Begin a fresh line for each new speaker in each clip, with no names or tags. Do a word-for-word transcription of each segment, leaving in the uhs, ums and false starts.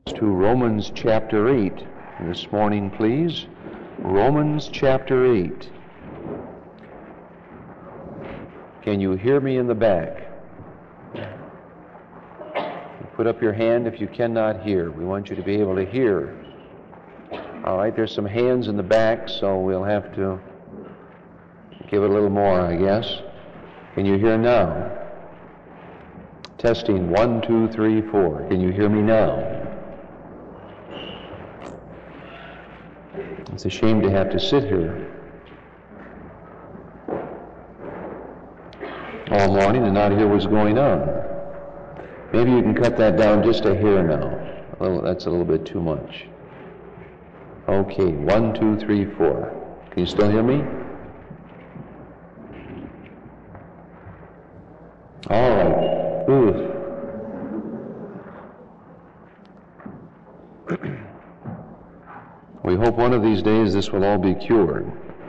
To Romans chapter eight this morning, please. Romans chapter eight. Can you hear me in the back? Put up your hand if you cannot hear. We want you to be able to hear. All right, there's some hands in the back, so we'll have to give it a little more, I guess. Can you hear now? Testing one, two, three, four. Can you hear me now? It's a shame to have to sit here all morning and not hear what's going on. Maybe you can cut that down just a hair now. A little, that's a little bit too much. Okay, one, two, three, four. Can you still hear me? All right. Ooh. We hope one of these days this will all be cured.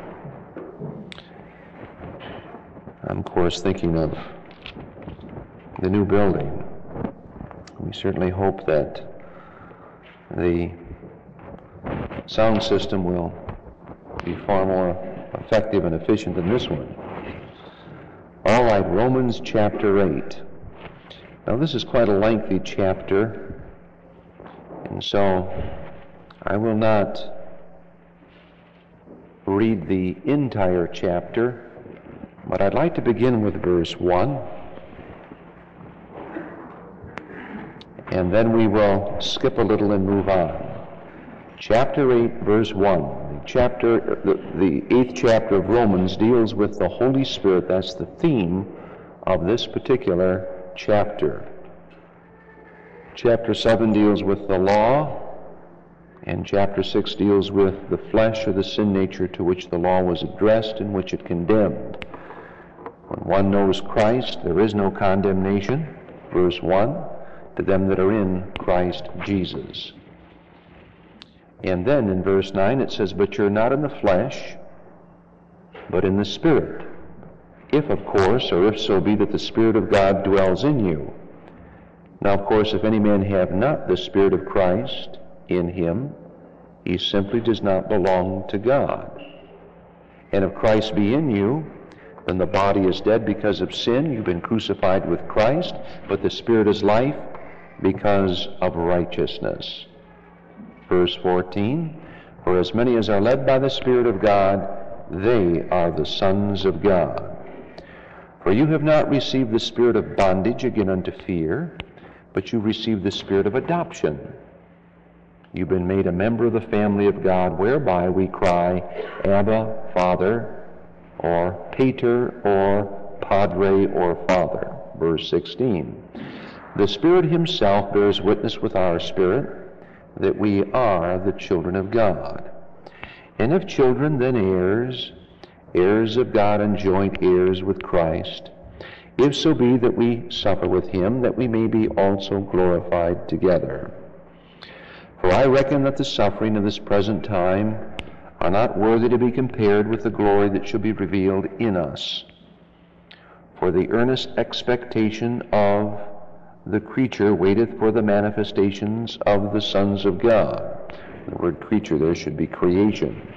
I'm, of course, thinking of the new building. We certainly hope that the sound system will be far more effective and efficient than this one. All right, Romans chapter eight. Now, this is quite a lengthy chapter, and so I will not read the entire chapter, but I'd like to begin with verse one, and then we will skip a little and move on. Chapter eight, verse one. The chapter, the, the eighth chapter of Romans deals with the Holy Spirit. That's the theme of this particular chapter. Chapter seven deals with the law, and chapter six deals with the flesh or the sin nature to which the law was addressed and which it condemned. When one knows Christ, there is no condemnation, verse one, to them that are in Christ Jesus. And then in verse nine it says, but you're not in the flesh, but in the Spirit. If, of course, or if so be that the Spirit of God dwells in you. Now, of course, if any man have not the Spirit of Christ in him, he simply does not belong to God. And if Christ be in you, then the body is dead because of sin. You've been crucified with Christ, but the Spirit is life because of righteousness. Verse fourteen, for as many as are led by the Spirit of God, they are the sons of God. For you have not received the spirit of bondage again unto fear, but you received the spirit of adoption. You've been made a member of the family of God, whereby we cry, Abba, Father, or Pater, or Padre, or Father. Verse sixteen. The Spirit himself bears witness with our spirit that we are the children of God. And if children, then heirs, heirs of God and joint heirs with Christ, if so be that we suffer with him, that we may be also glorified together. For I reckon that the suffering of this present time are not worthy to be compared with the glory that shall be revealed in us. For the earnest expectation of the creature waiteth for the manifestations of the sons of God. The word creature there should be creation.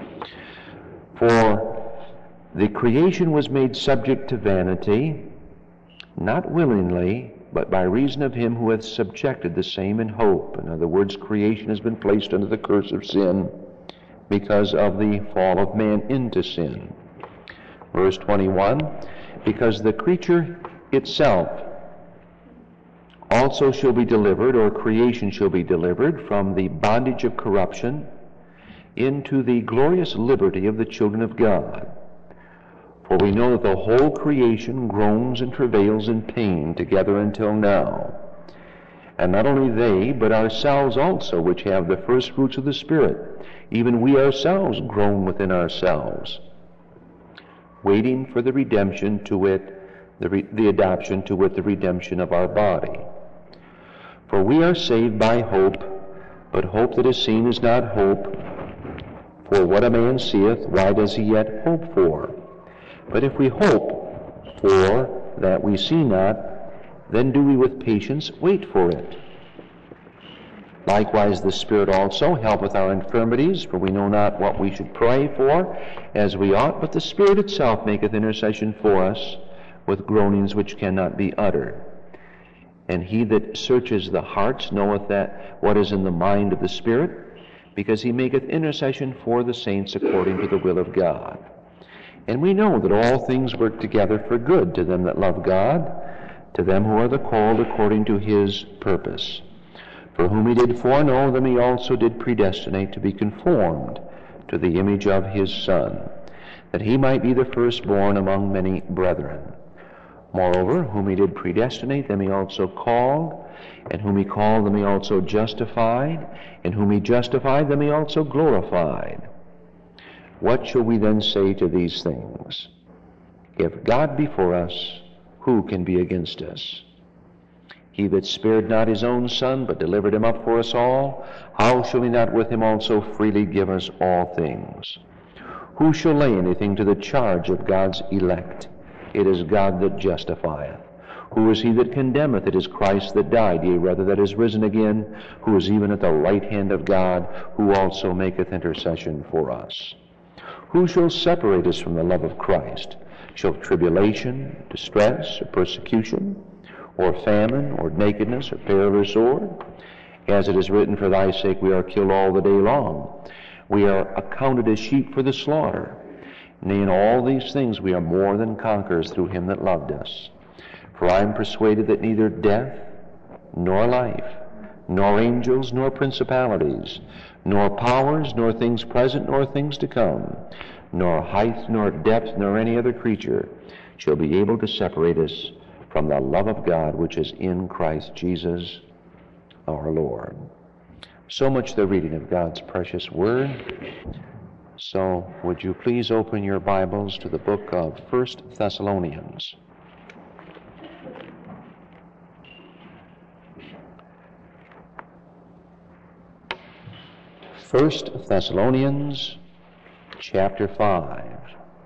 For the creation was made subject to vanity, not willingly, but by reason of him who hath subjected the same in hope. In other words, creation has been placed under the curse of sin because of the fall of man into sin. Verse twenty-one, because the creature itself also shall be delivered, or creation shall be delivered, from the bondage of corruption into the glorious liberty of the children of God. For we know that the whole creation groans and travails in pain together until now. And not only they, but ourselves also, which have the first fruits of the Spirit, even we ourselves groan within ourselves, waiting for the redemption, to wit, the, re- the adoption, to wit, the redemption of our body. For we are saved by hope, but hope that is seen is not hope. For what a man seeth, why does he yet hope for? But if we hope for that we see not, then do we with patience wait for it. Likewise the Spirit also helpeth our infirmities, for we know not what we should pray for as we ought, but the Spirit itself maketh intercession for us with groanings which cannot be uttered. And he that searches the hearts knoweth that what is in the mind of the Spirit, because he maketh intercession for the saints according to the will of God. And we know that all things work together for good to them that love God, to them who are the called according to his purpose. For whom he did foreknow, them he also did predestinate to be conformed to the image of his Son, that he might be the firstborn among many brethren. Moreover, whom he did predestinate, them he also called, and whom he called, them he also justified, and whom he justified, them he also glorified. What shall we then say to these things? If God be for us, who can be against us? He that spared not his own Son, but delivered him up for us all, how shall he not with him also freely give us all things? Who shall lay anything to the charge of God's elect? It is God that justifieth. Who is he that condemneth? It is Christ that died, yea, rather that is risen again, who is even at the right hand of God, who also maketh intercession for us. Who shall separate us from the love of Christ? Shall tribulation, distress, or persecution, or famine, or nakedness, or peril, or sword? As it is written, for thy sake we are killed all the day long. We are accounted as sheep for the slaughter. Nay, in all these things we are more than conquerors through him that loved us. For I am persuaded that neither death, nor life, nor angels, nor principalities, nor powers, nor things present, nor things to come, nor height, nor depth, nor any other creature shall be able to separate us from the love of God which is in Christ Jesus our Lord. So much the reading of God's precious Word. So would you please open your Bibles to the book of First Thessalonians. First Thessalonians chapter five.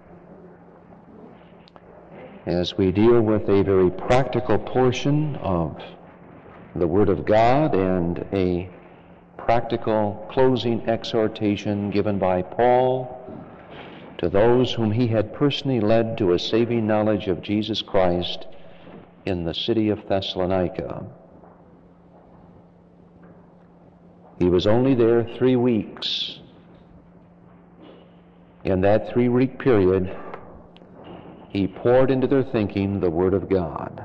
As we deal with a very practical portion of the Word of God and a practical closing exhortation given by Paul to those whom he had personally led to a saving knowledge of Jesus Christ in the city of Thessalonica. He was only there three weeks. In that three-week period, he poured into their thinking the Word of God.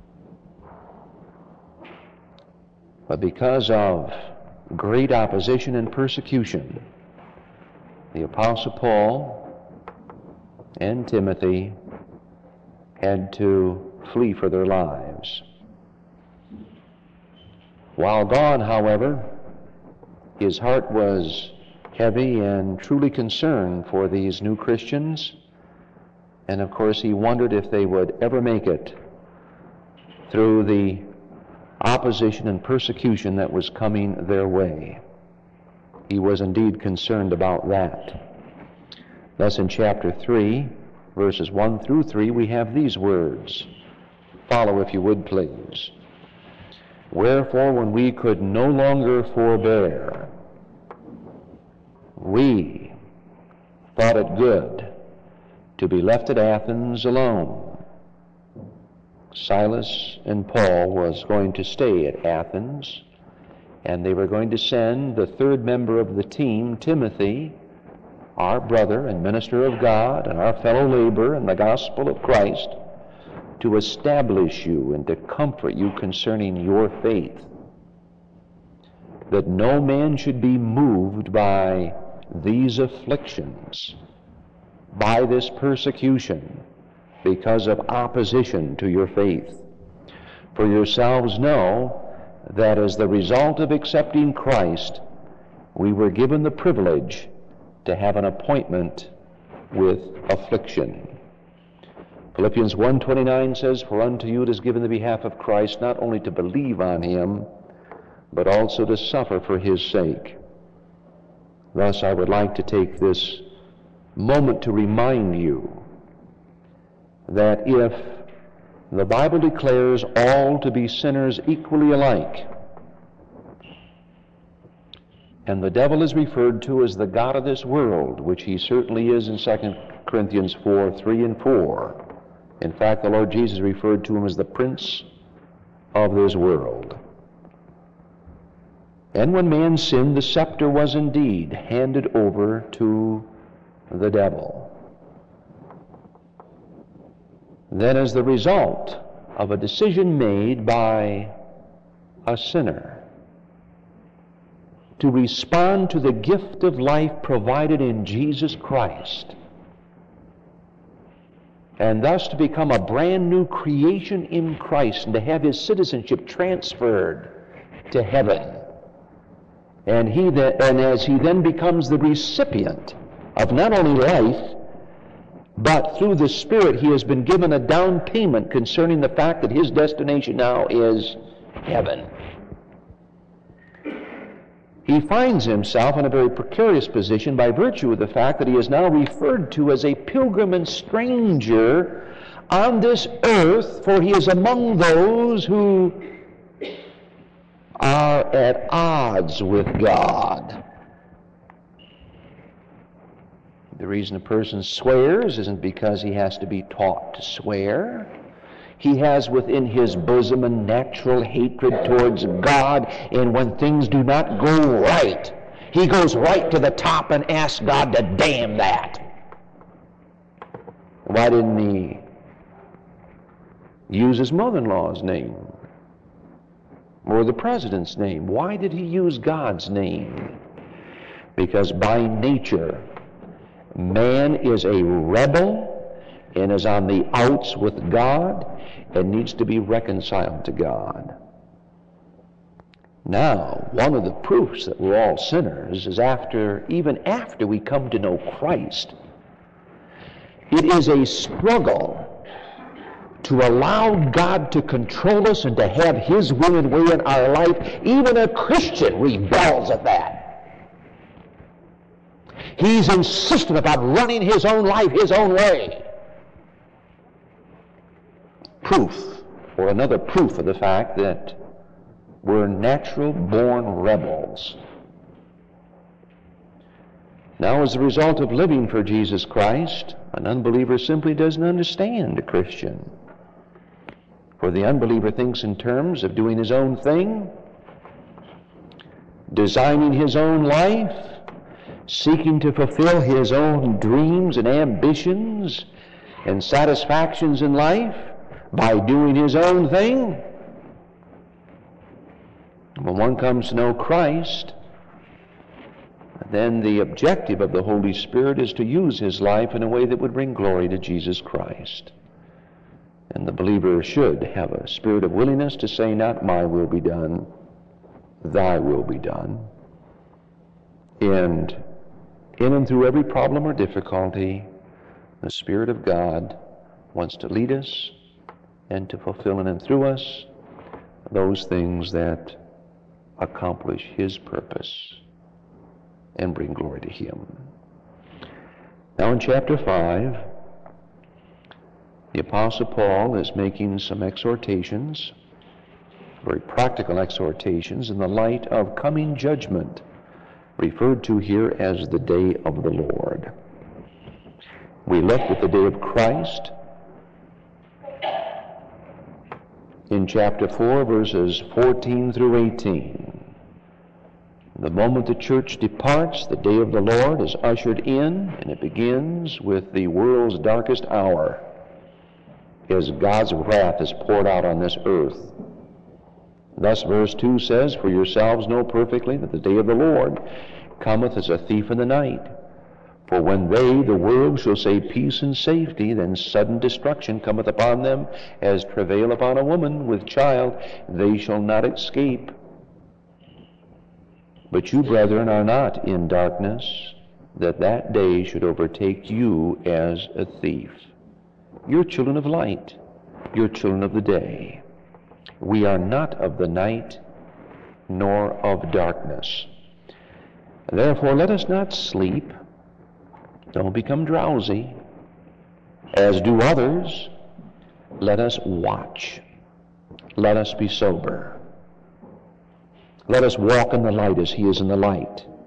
But because of great opposition and persecution, the Apostle Paul and Timothy had to flee for their lives. While gone, however, his heart was heavy and truly concerned for these new Christians. And of course, he wondered if they would ever make it through the opposition and persecution that was coming their way. He was indeed concerned about that. Thus in chapter three, verses one through three, we have these words. Follow, if you would, please. Wherefore, when we could no longer forbear, we thought it good to be left at Athens alone. Silas and Paul was going to stay at Athens, and they were going to send the third member of the team, Timothy, our brother and minister of God and our fellow laborer in the gospel of Christ, to establish you and to comfort you concerning your faith, that no man should be moved by these afflictions, by this persecution, because of opposition to your faith. For yourselves know that as the result of accepting Christ, we were given the privilege to have an appointment with affliction. Philippians one twenty-nine says, For unto you it is given the behalf of Christ not only to believe on him, but also to suffer for his sake. Thus I would like to take this moment to remind you that if the Bible declares all to be sinners equally alike, And the devil is referred to as the god of this world, which he certainly is in Second Corinthians four, three and four. In fact, the Lord Jesus referred to him as the prince of this world. And when man sinned, the scepter was indeed handed over to the devil. Then, as the result of a decision made by a sinner to respond to the gift of life provided in Jesus Christ, and thus to become a brand new creation in Christ and to have his citizenship transferred to heaven, and he that, and as he then becomes the recipient of not only life, but through the Spirit he has been given a down payment concerning the fact that his destination now is heaven. He finds himself in a very precarious position by virtue of the fact that he is now referred to as a pilgrim and stranger on this earth, for he is among those who are at odds with God. The reason a person swears isn't because he has to be taught to swear. He has within his bosom a natural hatred towards God, and when things do not go right, he goes right to the top and asks God to damn that. Why didn't he use his mother-in-law's name or the president's name? Why did he use God's name? Because by nature, man is a rebel and is on the outs with God and needs to be reconciled to God. Now, one of the proofs that we're all sinners is after, even after we come to know Christ, it is a struggle to allow God to control us and to have his will and way in our life. Even a Christian rebels at that. He's insistent about running his own life his own way. Proof, or another proof of the fact that we're natural-born rebels. Now, as a result of living for Jesus Christ, an unbeliever simply doesn't understand a Christian. For the unbeliever thinks in terms of doing his own thing, designing his own life, seeking to fulfill his own dreams and ambitions and satisfactions in life by doing his own thing. When one comes to know Christ, then the objective of the Holy Spirit is to use his life in a way that would bring glory to Jesus Christ. And the believer should have a spirit of willingness to say, not my will be done, thy will be done. And in and through every problem or difficulty, the Spirit of God wants to lead us and to fulfill in and through us those things that accomplish his purpose and bring glory to him. Now in chapter five, the Apostle Paul is making some exhortations, very practical exhortations, in the light of coming judgment, referred to here as the day of the Lord. We looked at the day of Christ in chapter four, verses fourteen through eighteen. The moment the church departs, the day of the Lord is ushered in, and it begins with the world's darkest hour, as God's wrath is poured out on this earth. Thus verse two says, for yourselves know perfectly that the day of the Lord cometh as a thief in the night. For when they, the world, shall say peace and safety, then sudden destruction cometh upon them, as travail upon a woman with child. They shall not escape. But you, brethren, are not in darkness, that that day should overtake you as a thief. You're children of light. You're children of the day. We are not of the night, nor of darkness. Therefore, let us not sleep. Don't become drowsy, as do others. Let us watch. Let us be sober. Let us walk in the light as he is in the light.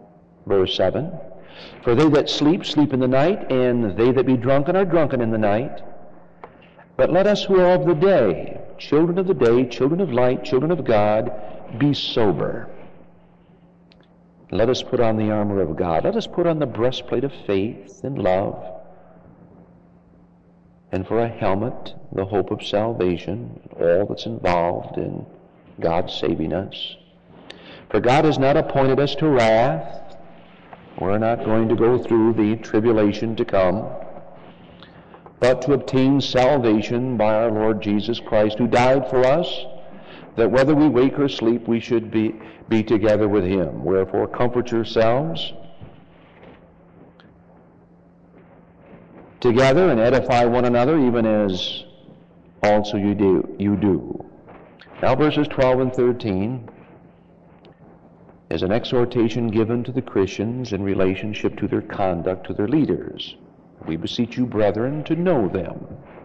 Verse seven, for they that sleep, sleep in the night, and they that be drunken are drunken in the night. But let us who are of the day, children of the day, children of light, children of God, be sober. Let us put on the armor of God. Let us put on the breastplate of faith and love. And for a helmet, the hope of salvation, all that's involved in God saving us. For God has not appointed us to wrath. We're not going to go through the tribulation to come, but to obtain salvation by our Lord Jesus Christ, who died for us, that whether we wake or sleep, we should be, be together with him. Wherefore, comfort yourselves together and edify one another, even as also you do. You do. Now, verses twelve and thirteen is an exhortation given to the Christians in relationship to their conduct to their leaders. We beseech you, brethren, to know them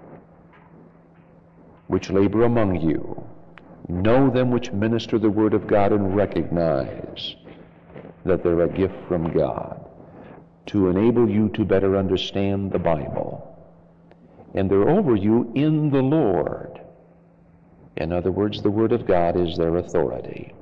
which labor among you. Know them which minister the word of God, and recognize that they're a gift from God to enable you to better understand the Bible. And they're over you in the Lord. In other words, the word of God is their authority.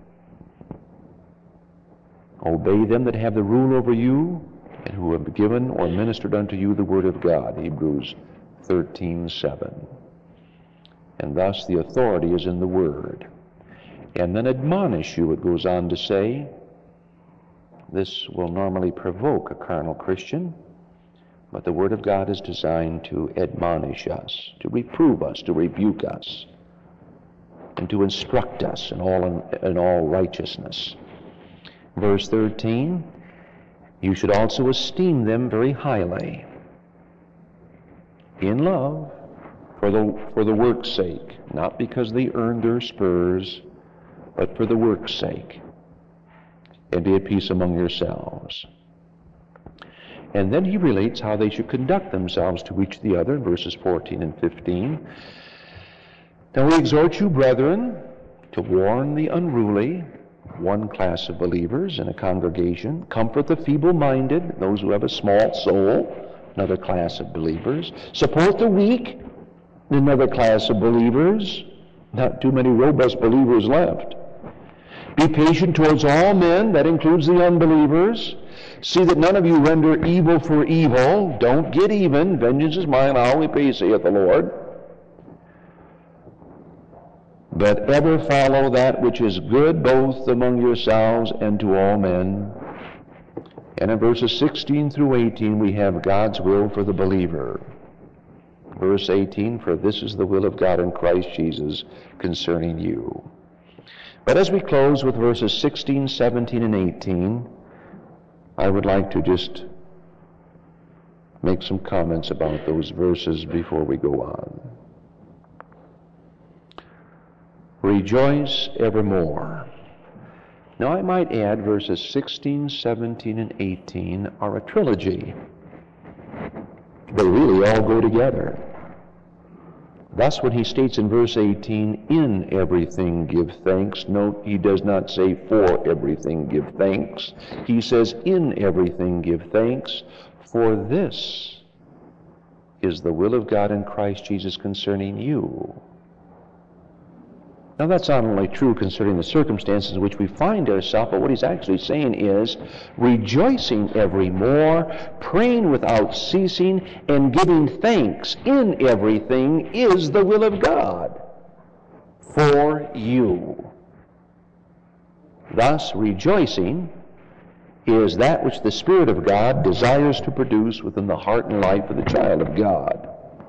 Obey them that have the rule over you, and who have given or ministered unto you the word of God. Hebrews thirteen seven. And thus the authority is in the word. And then admonish you, it goes on to say. This will normally provoke a carnal Christian, but the word of God is designed to admonish us, to reprove us, to rebuke us, and to instruct us in all, in, in all righteousness. Verse thirteen, you should also esteem them very highly in love, for the, for the work's sake, not because they earned their spurs, but for the work's sake, and be at peace among yourselves. And then he relates how they should conduct themselves to each the other in verses fourteen and fifteen. Now we exhort you, brethren, to warn the unruly, one class of believers in a congregation, comfort the feeble-minded, those who have a small soul, another class of believers, support the weak, another class of believers, not too many robust believers left. Be patient towards all men, that includes the unbelievers. See that none of you render evil for evil. Don't get even. Vengeance is mine, I'll repay, saith the Lord. But ever follow that which is good, both among yourselves and to all men. And in verses sixteen through eighteen, we have God's will for the believer. Verse eighteen, for this is the will of God in Christ Jesus concerning you. But as we close with verses sixteen, seventeen, and eighteen, I would like to just make some comments about those verses before we go on. Rejoice evermore. Now I might add verses sixteen, seventeen, and eighteen are a trilogy. They really all go together. Thus, when he states in verse eighteen, in everything give thanks, note he does not say for everything give thanks. He says in everything give thanks, for this is the will of God in Christ Jesus concerning you. Now that's not only true concerning the circumstances in which we find ourselves, but what he's actually saying is rejoicing evermore, praying without ceasing, and giving thanks in everything is the will of God for you. Thus, rejoicing is that which the Spirit of God desires to produce within the heart and life of the child of God.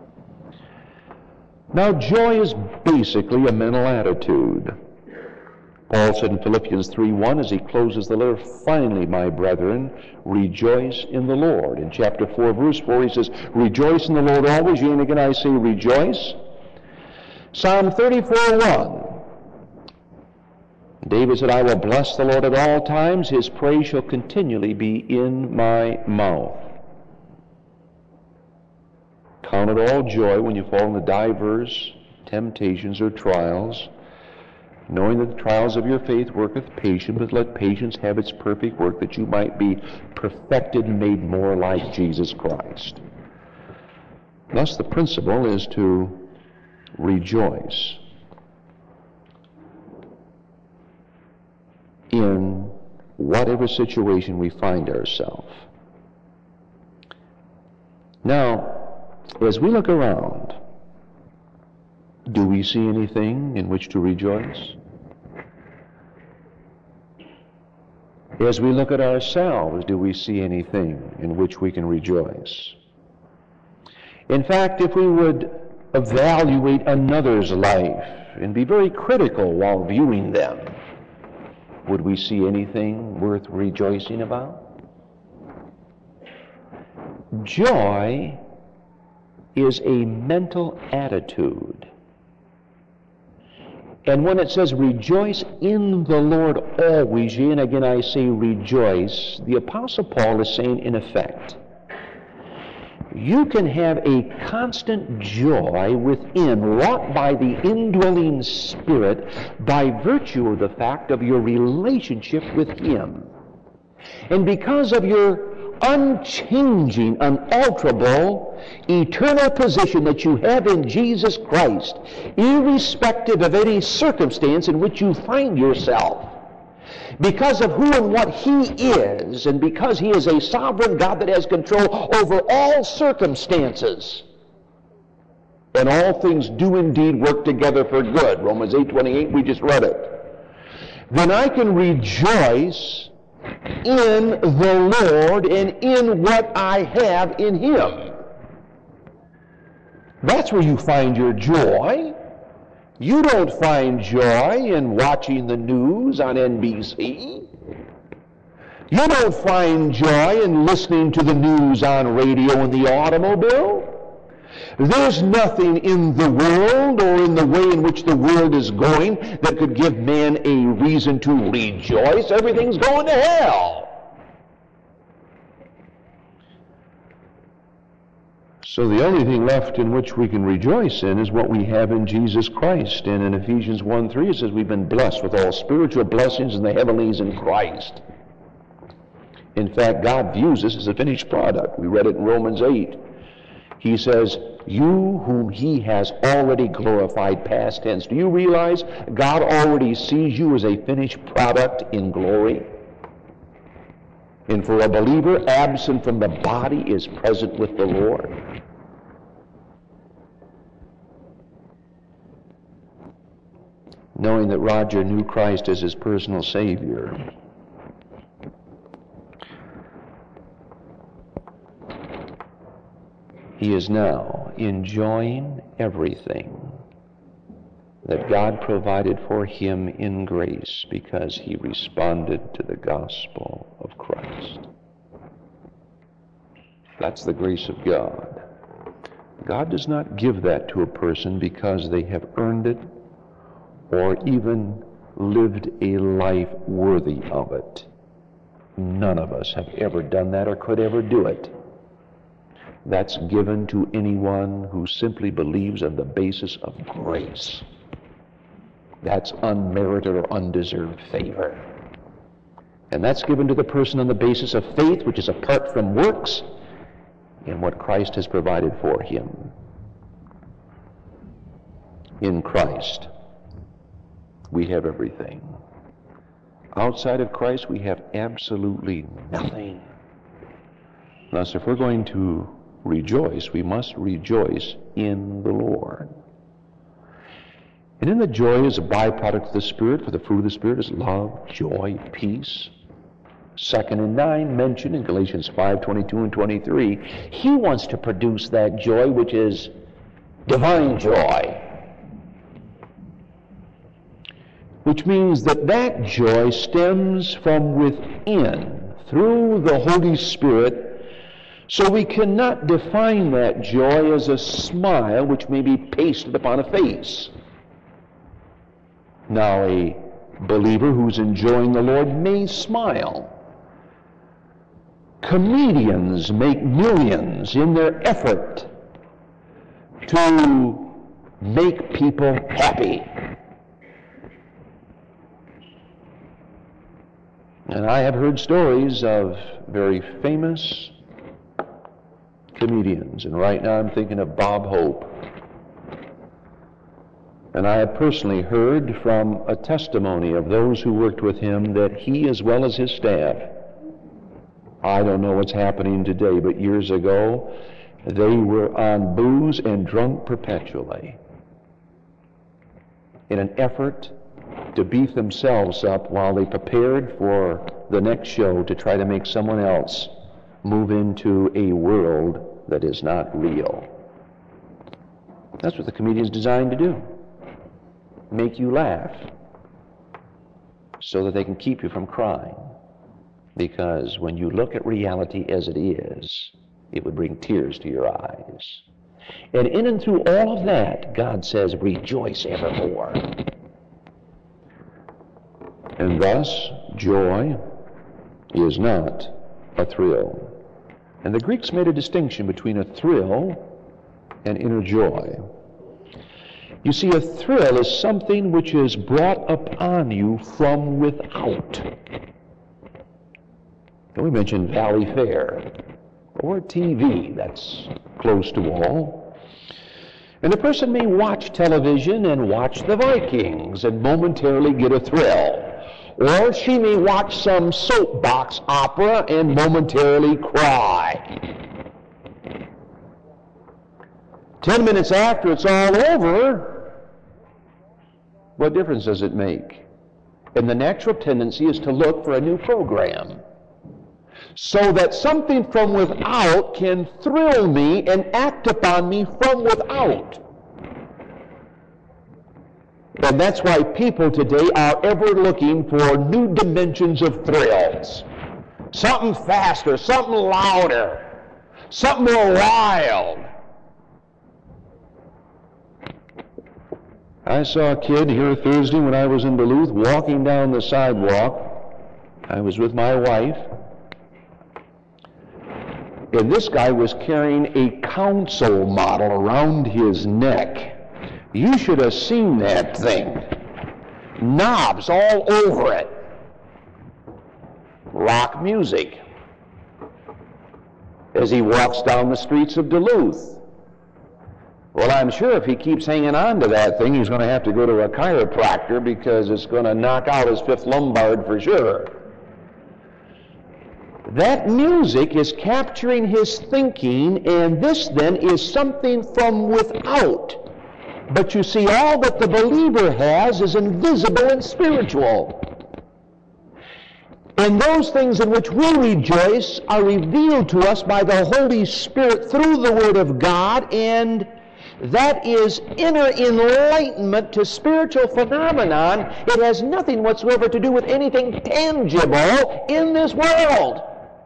Now, joy is basically a mental attitude. Paul said in Philippians three one, as he closes the letter, finally, my brethren, rejoice in the Lord. In chapter four, verse four, he says, rejoice in the Lord always. Yea, and again I say, rejoice. Psalm thirty-four one, David said, I will bless the Lord at all times. His praise shall continually be in my mouth. Count it all joy when you fall into divers temptations or trials, knowing that the trials of your faith worketh patience, but let patience have its perfect work, that you might be perfected and made more like Jesus Christ. Thus the principle is to rejoice in whatever situation we find ourselves. Now, as we look around, do we see anything in which to rejoice? As we look at ourselves, do we see anything in which we can rejoice? In fact, if we would evaluate another's life and be very critical while viewing them, would we see anything worth rejoicing about? Joy is a mental attitude. And when it says rejoice in the Lord always, and again I say rejoice, the Apostle Paul is saying in effect, you can have a constant joy within, wrought by the indwelling Spirit, by virtue of the fact of your relationship with Him. And because of your unchanging, unalterable, eternal position that you have in Jesus Christ, irrespective of any circumstance in which you find yourself, because of who and what He is, and because He is a sovereign God that has control over all circumstances, and all things do indeed work together for good, Romans eight twenty-eight, we just read it, then I can rejoice in the Lord and in what I have in Him. That's where you find your joy. You don't find joy in watching the news on N B C. You don't find joy in listening to the news on radio in the automobile. There's nothing in the world or in the way in which the world is going that could give man a reason to rejoice. Everything's going to hell. So the only thing left in which we can rejoice in is what we have in Jesus Christ. And in Ephesians one three it says we've been blessed with all spiritual blessings in the heavenlies in Christ. In fact, God views this as a finished product. We read it in Romans eight. He says, you whom He has already glorified, past tense. Do you realize God already sees you as a finished product in glory? And for a believer, absent from the body is present with the Lord. Knowing that Roger knew Christ as his personal Savior, he is now enjoying everything that God provided for him in grace because he responded to the gospel of Christ. That's the grace of God. God does not give that to a person because they have earned it or even lived a life worthy of it. None of us have ever done that or could ever do it. That's given to anyone who simply believes on the basis of grace. That's unmerited or undeserved favor. And that's given to the person on the basis of faith, which is apart from works, in what Christ has provided for him. In Christ, we have everything. Outside of Christ, we have absolutely nothing. Thus, if we're going to rejoice, we must rejoice in the Lord. And in the joy is a byproduct of the Spirit, for the fruit of the Spirit is love, joy, peace. Second and nine mentioned in Galatians five, twenty-two and twenty-three. He wants to produce that joy, which is divine joy. Which means that that joy stems from within, through the Holy Spirit. So we cannot define that joy as a smile which may be pasted upon a face. Now, a believer who's enjoying the Lord may smile. Comedians make millions in their effort to make people happy. And I have heard stories of very famous comedians, and right now I'm thinking of Bob Hope. And I have personally heard from a testimony of those who worked with him that he, as well as his staff, I don't know what's happening today, but years ago, they were on booze and drunk perpetually in an effort to beef themselves up while they prepared for the next show to try to make someone else move into a world that is not real. That's what the comedian's designed to do. Make you laugh so that they can keep you from crying. Because when you look at reality as it is, it would bring tears to your eyes. And in and through all of that, God says, rejoice evermore. And thus, joy is not a thrill. And the Greeks made a distinction between a thrill and inner joy. You see, a thrill is something which is brought upon you from without. And we mentioned Valley Fair, or T V, that's close to all. And a person may watch television and watch the Vikings and momentarily get a thrill. Or she may watch some soapbox opera and momentarily cry. Ten minutes after it's all over, what difference does it make? And the natural tendency is to look for a new program, so that something from without can thrill me and act upon me from without. And that's why people today are ever looking for new dimensions of thrills. Something faster, something louder, something more wild. I saw a kid here Thursday when I was in Duluth walking down the sidewalk. I was with my wife. And this guy was carrying a council model around his neck. You should have seen that thing. Knobs all over it. Rock music. As he walks down the streets of Duluth. Well, I'm sure if he keeps hanging on to that thing, he's going to have to go to a chiropractor because it's going to knock out his fifth lumbar for sure. That music is capturing his thinking, and this then is something from without. But you see, all that the believer has is invisible and spiritual. And those things in which we rejoice are revealed to us by the Holy Spirit through the Word of God, and that is inner enlightenment to spiritual phenomenon. It has nothing whatsoever to do with anything tangible in this world.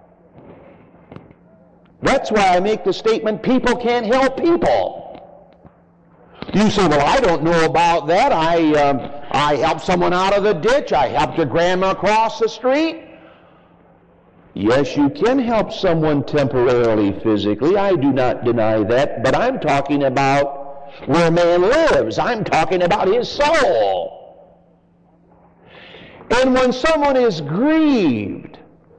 That's why I make the statement, people can't help people. You say, well, I don't know about that. I, um, I helped someone out of the ditch. I helped a grandma across the street. Yes, you can help someone temporarily, physically. I do not deny that. But I'm talking about where man lives. I'm talking about his soul. And when someone is grieved,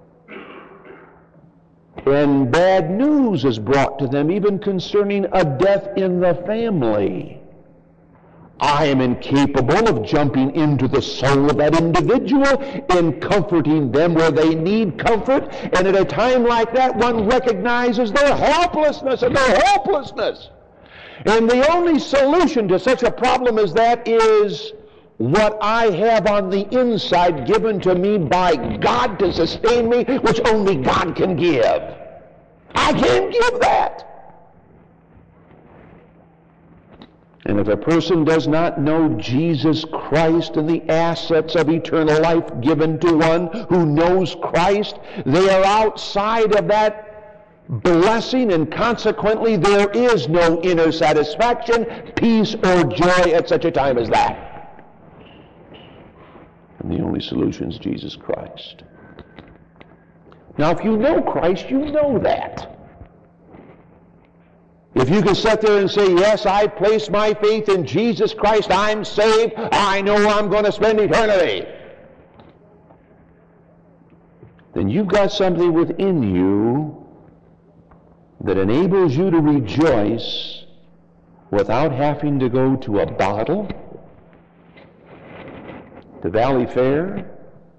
and bad news is brought to them, even concerning a death in the family, I am incapable of jumping into the soul of that individual and comforting them where they need comfort. And at a time like that, one recognizes their helplessness and their hopelessness. And the only solution to such a problem as that is what I have on the inside given to me by God to sustain me, which only God can give. I can't give that. And if a person does not know Jesus Christ and the assets of eternal life given to one who knows Christ, they are outside of that blessing, and consequently there is no inner satisfaction, peace, or joy at such a time as that. And the only solution is Jesus Christ. Now, if you know Christ, you know that. If you can sit there and say, yes, I place my faith in Jesus Christ, I'm saved, I know I'm going to spend eternity. then you've got something within you that enables you to rejoice without having to go to a bottle, to Valley Fair,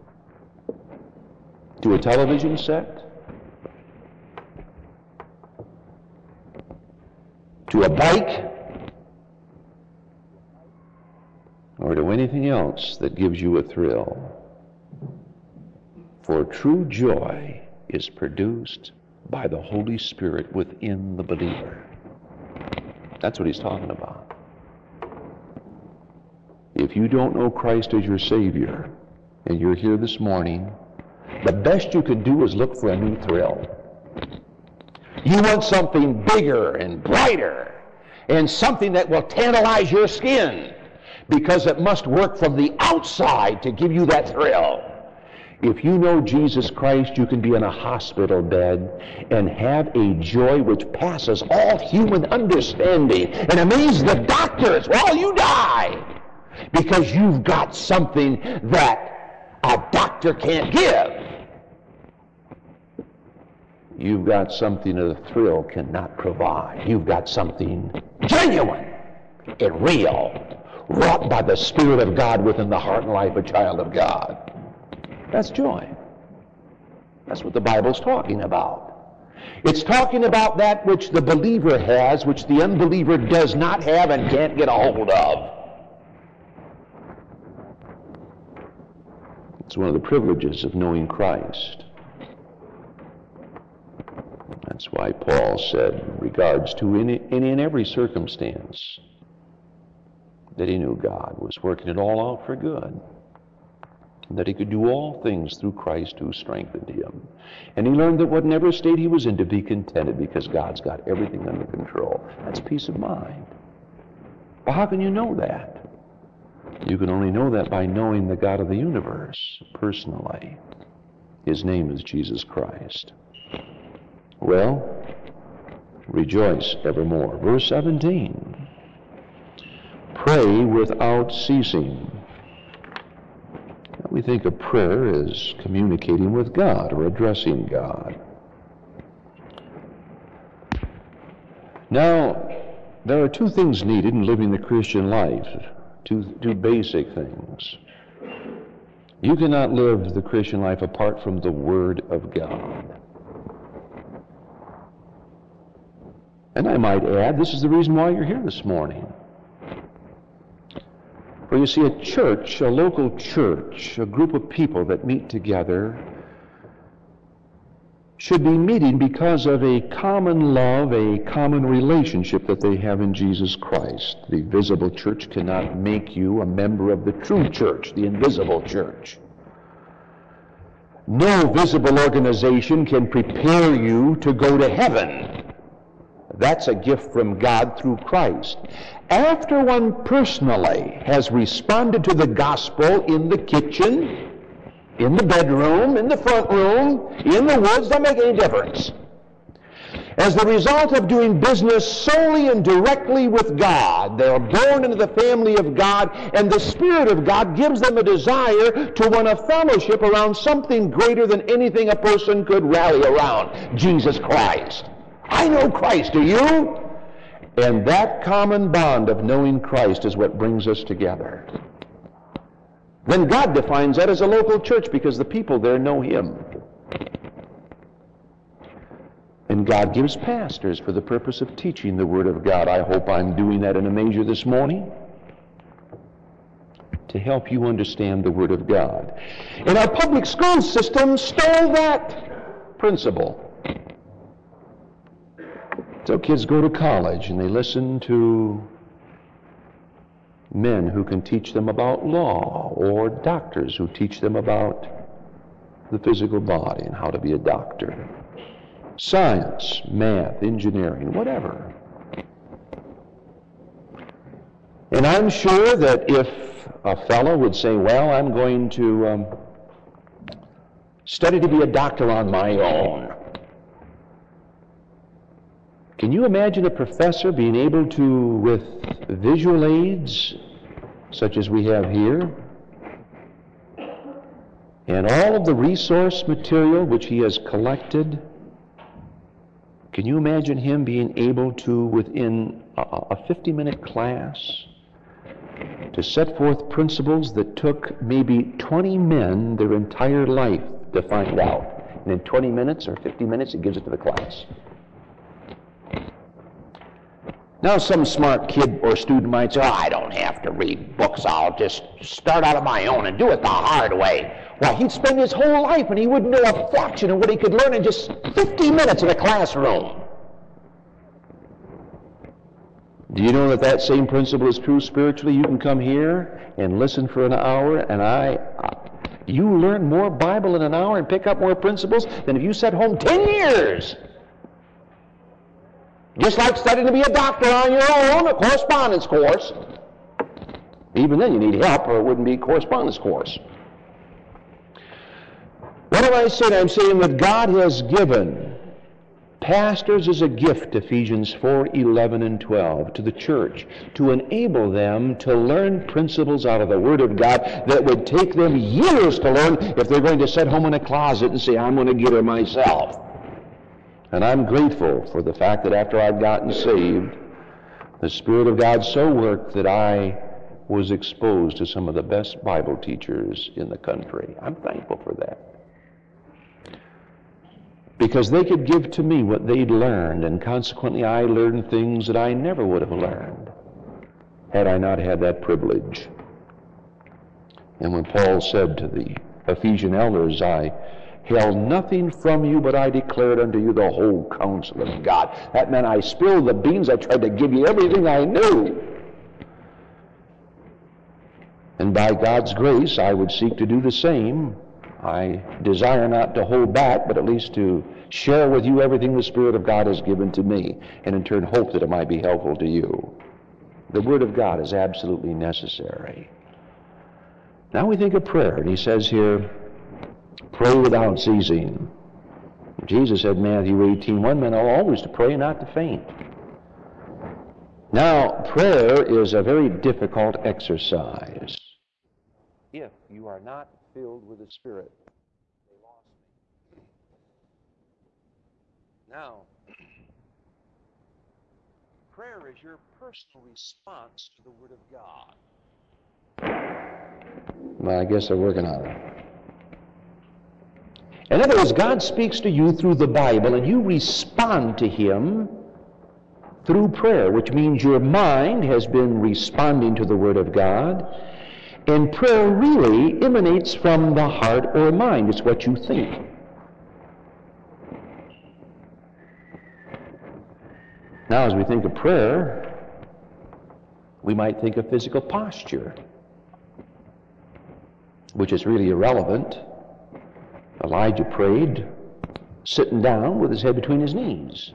to a television set, to a bike, or to anything else that gives you a thrill. For true joy is produced by the Holy Spirit within the believer. That's what he's talking about. If you don't know Christ as your Savior, and you're here this morning, the best you could do is look for a new thrill. You want something bigger and brighter, and something that will tantalize your skin, because it must work from the outside to give you that thrill. If you know Jesus Christ, you can be in a hospital bed and have a joy which passes all human understanding and amaze the doctors while you die, because you've got something that a doctor can't give. You've got something that a thrill cannot provide. You've got something genuine and real, wrought by the Spirit of God within the heart and life of a child of God. That's joy. That's what the Bible's talking about. It's talking about that which the believer has, which the unbeliever does not have and can't get a hold of. It's one of the privileges of knowing Christ. That's why Paul said, in regards to any, any and every circumstance, that he knew God was working it all out for good, and that he could do all things through Christ who strengthened him. And he learned that whatever state he was in, to be contented, because God's got everything under control. That's peace of mind. Well, how can you know that? You can only know that by knowing the God of the universe personally. His name is Jesus Christ. Well, rejoice evermore. Verse seventeen. Pray without ceasing. We think of prayer as communicating with God or addressing God. Now, there are two things needed in living the Christian life, two, two basic things. You cannot live the Christian life apart from the Word of God. And I might add, this is the reason why you're here this morning. For you see, a church, a local church, a group of people that meet together should be meeting because of a common love, a common relationship that they have in Jesus Christ. The visible church cannot make you a member of the true church, the invisible church. No visible organization can prepare you to go to heaven. That's a gift from God through Christ. After one personally has responded to the gospel in the kitchen, in the bedroom, in the front room, in the woods, doesn't make any difference. As the result of doing business solely and directly with God, they are born into the family of God, and the Spirit of God gives them a desire to want a fellowship around something greater than anything a person could rally around, Jesus Christ. I know Christ, do you? And that common bond of knowing Christ is what brings us together. Then God defines that as a local church because the people there know Him. And God gives pastors for the purpose of teaching the Word of God. I hope I'm doing that in a measure this morning to help you understand the Word of God. And our public school system stole that principle. So kids go to college and they listen to men who can teach them about law, or doctors who teach them about the physical body and how to be a doctor. Science, math, engineering, whatever. And I'm sure that if a fellow would say, well, I'm going to um, study to be a doctor on my own. Can you imagine a professor being able to, with visual aids, such as we have here, And all of the resource material which he has collected, can you imagine him being able to, within a fifty-minute class, to set forth principles that took maybe twenty men their entire life to find out? And in twenty minutes or fifty minutes, he gives it to the class. Now some smart kid or student might say, oh, I don't have to read books. I'll just start out on my own and do it the hard way. Well, he'd spend his whole life and he wouldn't know a fraction of what he could learn in just fifty minutes in a classroom. Do you know that that same principle is true spiritually? You can come here and listen for an hour, and I, I you learn more Bible in an hour and pick up more principles than if you sat home ten years. Just like studying to be a doctor on your own, a correspondence course. Even then you need help, or it wouldn't be a correspondence course. What am I saying? I'm saying that God has given pastors as a gift, Ephesians four, eleven and twelve, to the church, to enable them to learn principles out of the Word of God that would take them years to learn if they're going to sit home in a closet and say, I'm going to get her myself. And I'm grateful for the fact that after I'd gotten saved, the Spirit of God so worked that I was exposed to some of the best Bible teachers in the country. I'm thankful for that. Because they could give to me what they'd learned, and consequently I learned things that I never would have learned had I not had that privilege. And when Paul said to the Ephesian elders, I held nothing from you, but I declared unto you the whole counsel of God. That meant I spilled the beans. I tried to give you everything I knew. And by God's grace, I would seek to do the same. I desire not to hold back, but at least to share with you everything the Spirit of God has given to me, and in turn hope that it might be helpful to you. The Word of God is absolutely necessary. Now we think of prayer, and he says here, pray without ceasing. Jesus said in Matthew eighteen, one man ought always to pray and not to faint. Now, prayer is a very difficult exercise if you are not filled with the Spirit. They lost me. Now, prayer is your personal response to the Word of God. Well, I guess they're working on it. In other words, God speaks to you through the Bible, and you respond to Him through prayer, which means your mind has been responding to the Word of God. And prayer really emanates from the heart or mind. It's what you think. Now, as we think of prayer, we might think of physical posture, which is really irrelevant. Elijah prayed sitting down with his head between his knees.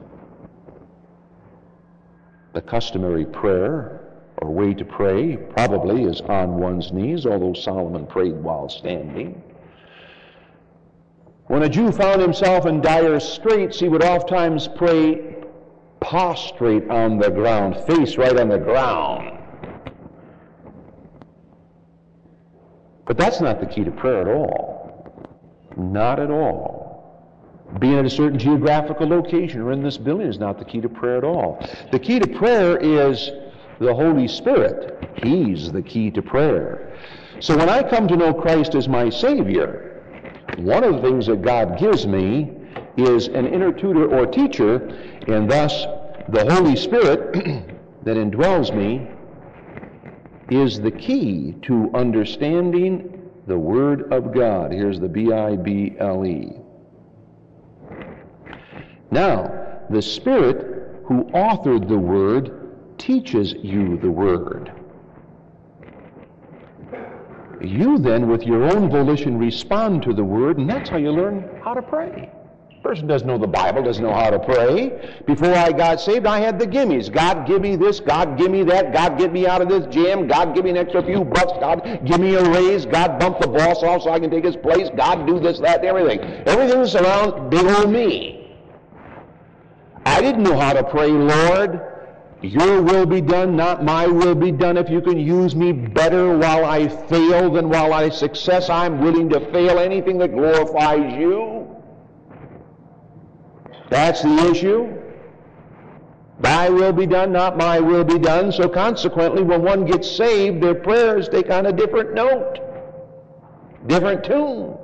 The customary prayer or way to pray probably is on one's knees, although Solomon prayed while standing. When a Jew found himself in dire straits, he would oftentimes pray prostrate on the ground, face right on the ground. But that's not the key to prayer at all. Not at all. Being at a certain geographical location or in this building is not the key to prayer at all. The key to prayer is the Holy Spirit. He's the key to prayer. So when I come to know Christ as my Savior, one of the things that God gives me is an inner tutor or teacher, and thus the Holy Spirit that indwells me is the key to understanding the Word of God. Here's the B I B L E. Now, the Spirit who authored the Word teaches you the Word. You then, with your own volition, respond to the Word, and that's how you learn how to pray. A person doesn't know the Bible, doesn't know how to pray. Before I got saved, I had the gimmies. God, give me this. God, give me that. God, get me out of this jam. God, give me an extra few bucks. God, give me a raise. God, bump the boss off so I can take his place. God, do this, that, and everything. Everything's around big old me. I didn't know how to pray, Lord, Your will be done, not my will be done. If you can use me better while I fail than while I success, I'm willing to fail anything that glorifies you. That's the issue. Thy will be done, not my will be done. So consequently, when one gets saved, their prayers take on a different note, different tune.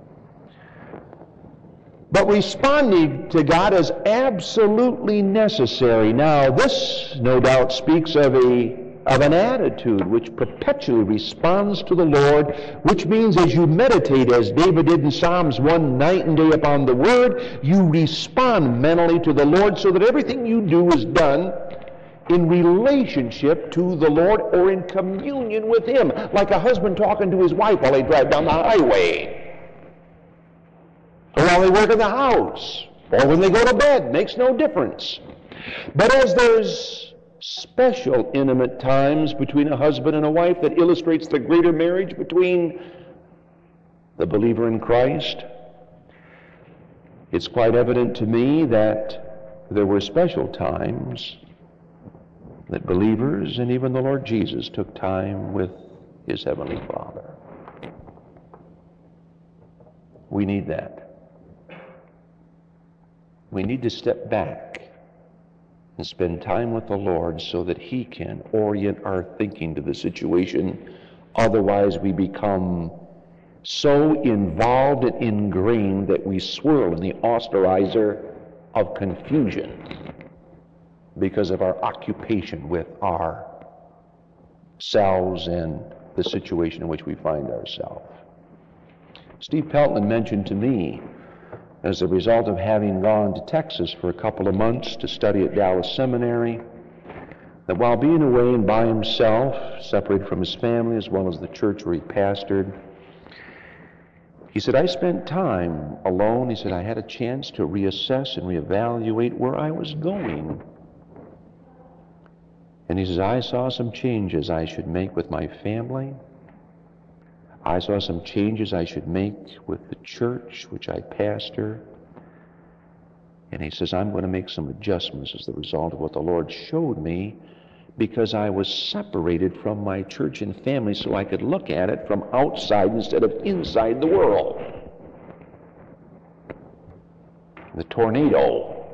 But responding to God is absolutely necessary. Now, this, no doubt, speaks of a of an attitude which perpetually responds to the Lord, which means as you meditate, as David did in Psalms one, night and day upon the Word, you respond mentally to the Lord so that everything you do is done in relationship to the Lord or in communion with Him, like a husband talking to his wife while they drive down the highway, or while they work in the house, or when they go to bed. Makes no difference. But as there's special intimate times between a husband and a wife that illustrates the greater marriage between the believer in Christ, it's quite evident to me that there were special times that believers and even the Lord Jesus took time with His Heavenly Father. We need that. We need to step back and spend time with the Lord so that He can orient our thinking to the situation. Otherwise, we become so involved and ingrained that we swirl in the osterizer of confusion because of our occupation with ourselves and the situation in which we find ourselves. Steve Peltman mentioned to me, as a result of having gone to Texas for a couple of months to study at Dallas Seminary, that while being away and by himself, separated from his family as well as the church where he pastored, he said, I spent time alone. He said, I had a chance to reassess and reevaluate where I was going. And he says, I saw some changes I should make with my family. I saw some changes I should make with the church which I pastor. And he says, I'm going to make some adjustments as the result of what the Lord showed me, because I was separated from my church and family so I could look at it from outside instead of inside the world. The tornado.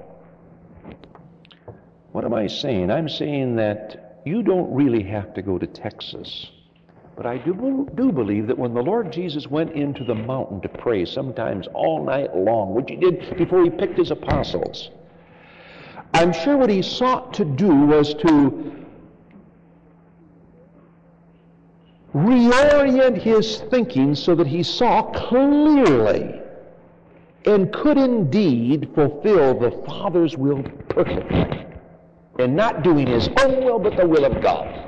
What am I saying? I'm saying that you don't really have to go to Texas. But I do, do believe that when the Lord Jesus went into the mountain to pray, sometimes all night long, which He did before He picked His apostles, I'm sure what He sought to do was to reorient His thinking so that He saw clearly and could indeed fulfill the Father's will perfectly, and not doing His own will but the will of God.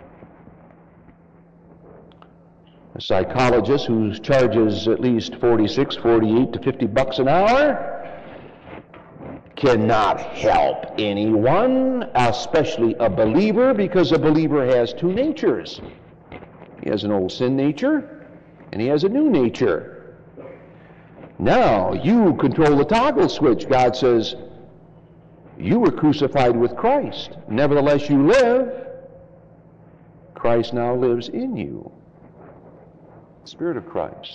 A psychologist who charges at least forty-six, forty-eight to fifty bucks an hour cannot help anyone, especially a believer, because a believer has two natures. He has an old sin nature, and he has a new nature. Now, you control the toggle switch. God says, you were crucified with Christ. Nevertheless, you live. Christ now lives in you. Spirit of Christ.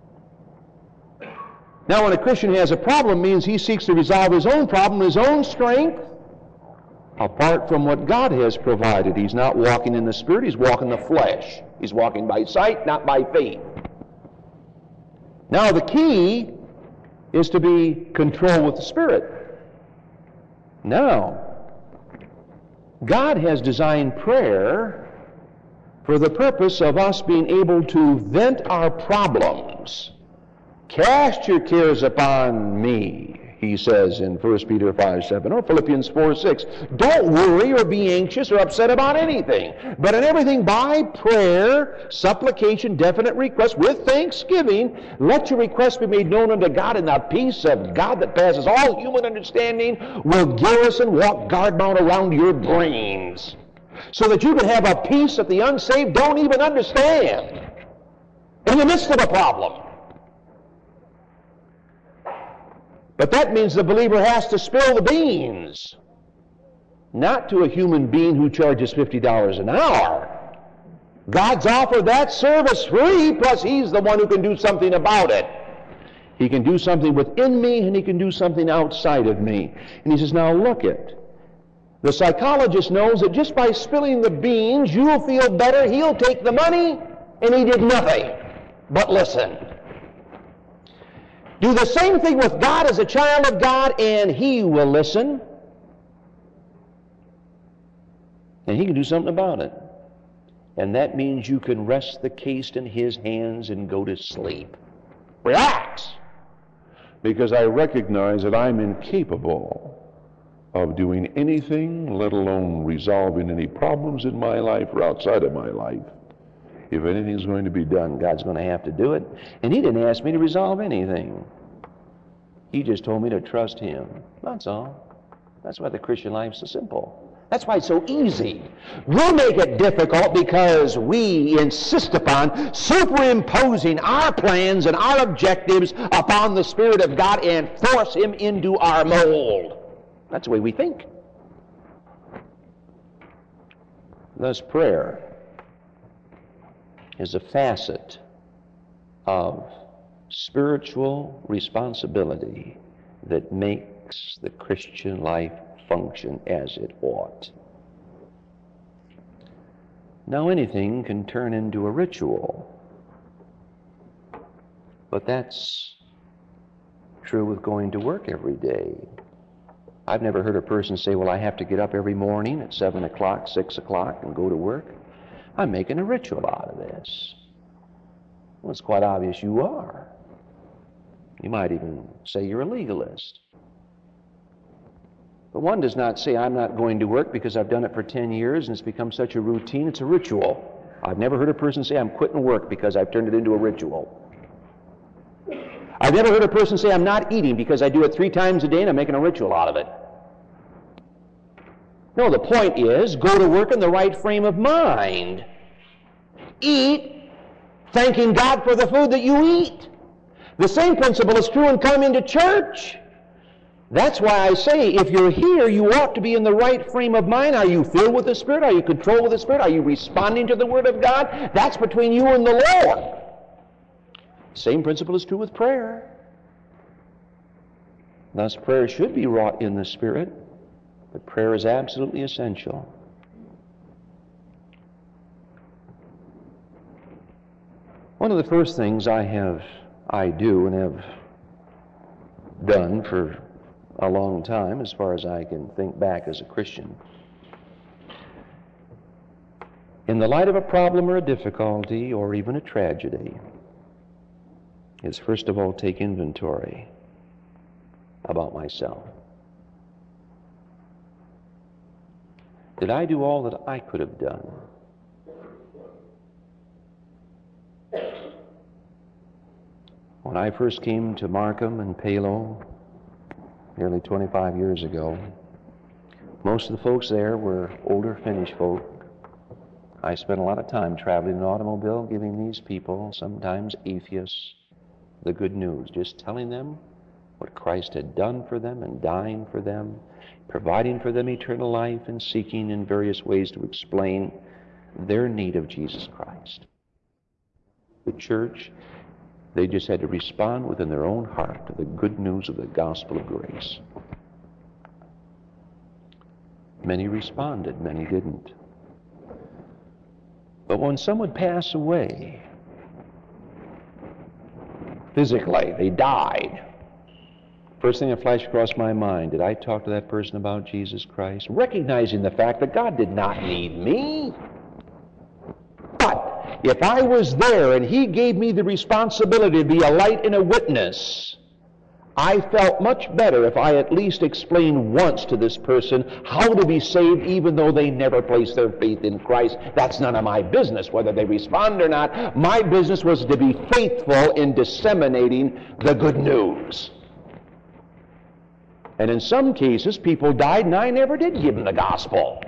Now, when a Christian has a problem, it means he seeks to resolve his own problem, his own strength, apart from what God has provided. He's not walking in the Spirit, he's walking the flesh. He's walking by sight, not by faith. Now, the key is to be controlled with the Spirit. Now, God has designed prayer for the purpose of us being able to vent our problems. Cast your cares upon me, He says in First Peter five seven, or Philippians four six. Don't worry or be anxious or upset about anything, but in everything by prayer, supplication, definite request, with thanksgiving, let your requests be made known unto God, and the peace of God that passes all human understanding will garrison, walk guard mount around your brains, so that you can have a peace that the unsaved don't even understand in the midst of a problem. But that means the believer has to spill the beans. not to a human being who charges fifty dollars an hour. God's offered that service free, plus He's the one who can do something about it. He can do something within me, and He can do something outside of me. And He says, now look it. The psychologist knows that just by spilling the beans, you'll feel better. He'll take the money, and he did nothing but listen. Do the same thing with God as a child of God, and He will listen. And He can do something about it. And that means you can rest the case in His hands and go to sleep. Relax! Because I recognize that I'm incapable of doing anything, let alone resolving any problems in my life or outside of my life. If anything's going to be done, God's going to have to do it. And He didn't ask me to resolve anything. He just told me to trust Him. That's all. That's why the Christian life's so simple. That's why it's so easy. We'll make it difficult because we insist upon superimposing our plans and our objectives upon the Spirit of God and force Him into our mold. That's the way we think. Thus, prayer is a facet of spiritual responsibility that makes the Christian life function as it ought. Now, anything can turn into a ritual, but that's true with going to work every day. I've never heard a person say, well, I have to get up every morning at seven o'clock, six o'clock and go to work. I'm making a ritual out of this. Well, it's quite obvious you are. You might even say you're a legalist. But one does not say, I'm not going to work because I've done it for ten years and it's become such a routine. It's a ritual. I've never heard a person say, I'm quitting work because I've turned it into a ritual. I've never heard a person say, I'm not eating because I do it three times a day and I'm making a ritual out of it. No, the point is, go to work in the right frame of mind. Eat, thanking God for the food that you eat. The same principle is true in coming to church. That's why I say, if you're here, you ought to be in the right frame of mind. Are you filled with the Spirit? Are you controlled with the Spirit? Are you responding to the Word of God? That's between you and the Lord. Same principle is true with prayer. Thus, prayer should be wrought in the Spirit, but prayer is absolutely essential. One of the first things I have, I do and have done for a long time, as far as I can think back as a Christian, in the light of a problem or a difficulty or even a tragedy, is first of all take inventory about myself. Did I do all that I could have done? When I first came to Markham and Palo nearly twenty-five years ago, most of the folks there were older Finnish folk. I spent a lot of time traveling in an automobile giving these people, sometimes atheists, the good news, just telling them what Christ had done for them and dying for them, providing for them eternal life and seeking in various ways to explain their need of Jesus Christ. The church, they just had to respond within their own heart to the good news of the gospel of grace. Many responded, many didn't. But when some would pass away, physically, they died, first thing that flashed across my mind, did I talk to that person about Jesus Christ? Recognizing the fact that God did not need me. But if I was there and He gave me the responsibility to be a light and a witness, I felt much better if I at least explained once to this person how to be saved even though they never placed their faith in Christ. That's none of my business, whether they respond or not. My business was to be faithful in disseminating the good news. And in some cases, people died and I never did give them the gospel.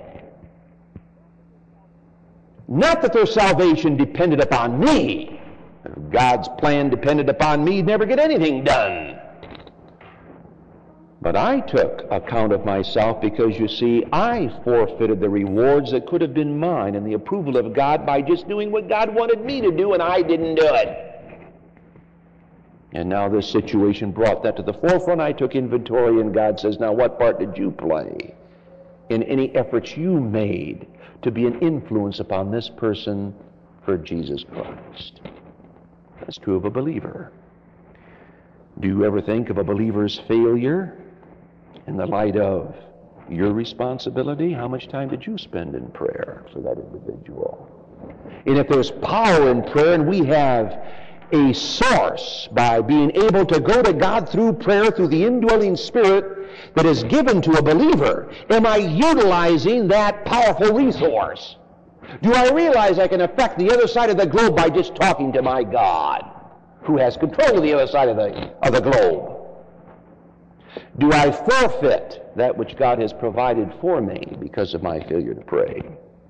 Not that their salvation depended upon me. If God's plan depended upon me, He'd never get anything done. But I took account of myself because, you see, I forfeited the rewards that could have been mine and the approval of God by just doing what God wanted me to do, and I didn't do it. And now this situation brought that to the forefront. I took inventory, and God says, now what part did you play in any efforts you made to be an influence upon this person for Jesus Christ? That's true of a believer. Do you ever think of a believer's failure in the light of your responsibility? How much time did you spend in prayer for that individual? And if there's power in prayer, and we have a source by being able to go to God through prayer, through the indwelling Spirit that is given to a believer, am I utilizing that powerful resource? Do I realize I can affect the other side of the globe by just talking to my God, who has control of the other side of the, of the globe? Do I forfeit that which God has provided for me because of my failure to pray?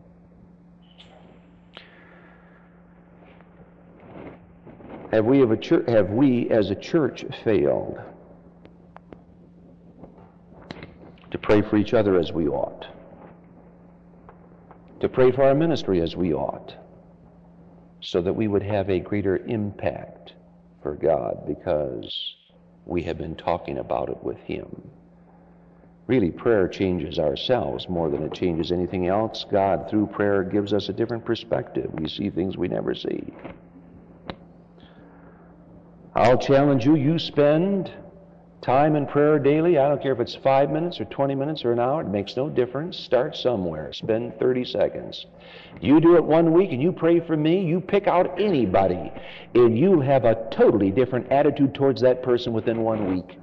Have we, have, a church, have we as a church failed to pray for each other as we ought? To pray for our ministry as we ought, so that we would have a greater impact for God because we have been talking about it with Him. Really, prayer changes ourselves more than it changes anything else. God, through prayer, gives us a different perspective. We see things we never see. I'll challenge you, you spend time in prayer daily. I don't care if it's five minutes or twenty minutes or an hour. It makes no difference. Start somewhere. Spend thirty seconds. You do it one week and you pray for me. You pick out anybody and you'll have a totally different attitude towards that person within one week.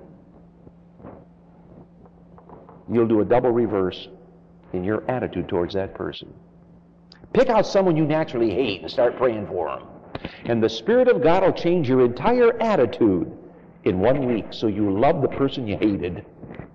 You'll do a double reverse in your attitude towards that person. Pick out someone you naturally hate and start praying for them. And the Spirit of God will change your entire attitude in one week, so you love the person you hated.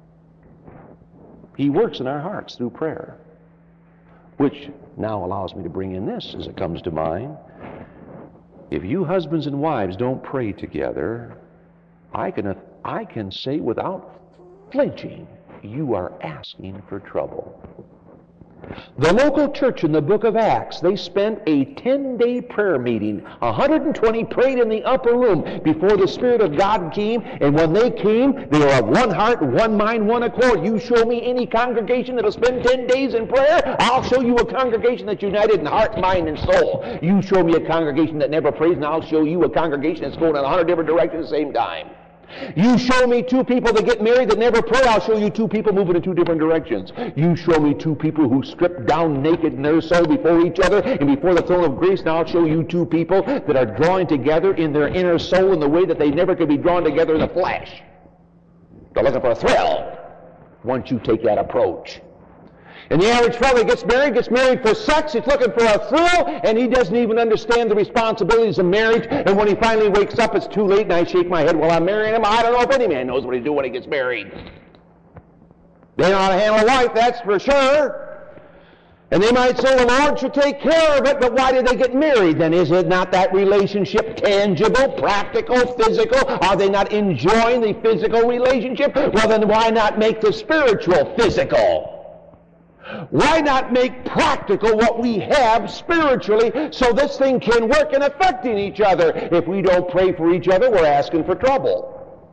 He works in our hearts through prayer, which now allows me to bring in this as it comes to mind. If you husbands and wives don't pray together, I can, I can say without flinching, you are asking for trouble. The local church in the book of Acts, they spent a ten-day prayer meeting. one hundred twenty prayed in the upper room before the Spirit of God came, and when they came, they were of one heart, one mind, one accord. You show me any congregation that will spend ten days in prayer, I'll show you a congregation that's united in heart, mind, and soul. You show me a congregation that never prays, and I'll show you a congregation that's going in a hundred different directions at the same time. You show me two people that get married that never pray, I'll show you two people moving in two different directions. You show me two people who strip down naked in their soul before each other and before the throne of grace, and I'll show you two people that are drawing together in their inner soul in the way that they never could be drawn together in the flesh. They're looking for a thrill once you take that approach. And the average fellow that gets married gets married for sex. He's looking for a thrill, and he doesn't even understand the responsibilities of marriage. And when he finally wakes up, it's too late, and I shake my head while I'm marrying him. I don't know if any man knows what he's doing when he gets married. They know how to handle a wife, that's for sure. And they might say the Lord should take care of it, but why did they get married then? Is it not that relationship tangible, practical, physical? Are they not enjoying the physical relationship? Well, then why not make the spiritual physical? Why not make practical what we have spiritually so this thing can work in affecting each other? If we don't pray for each other, we're asking for trouble.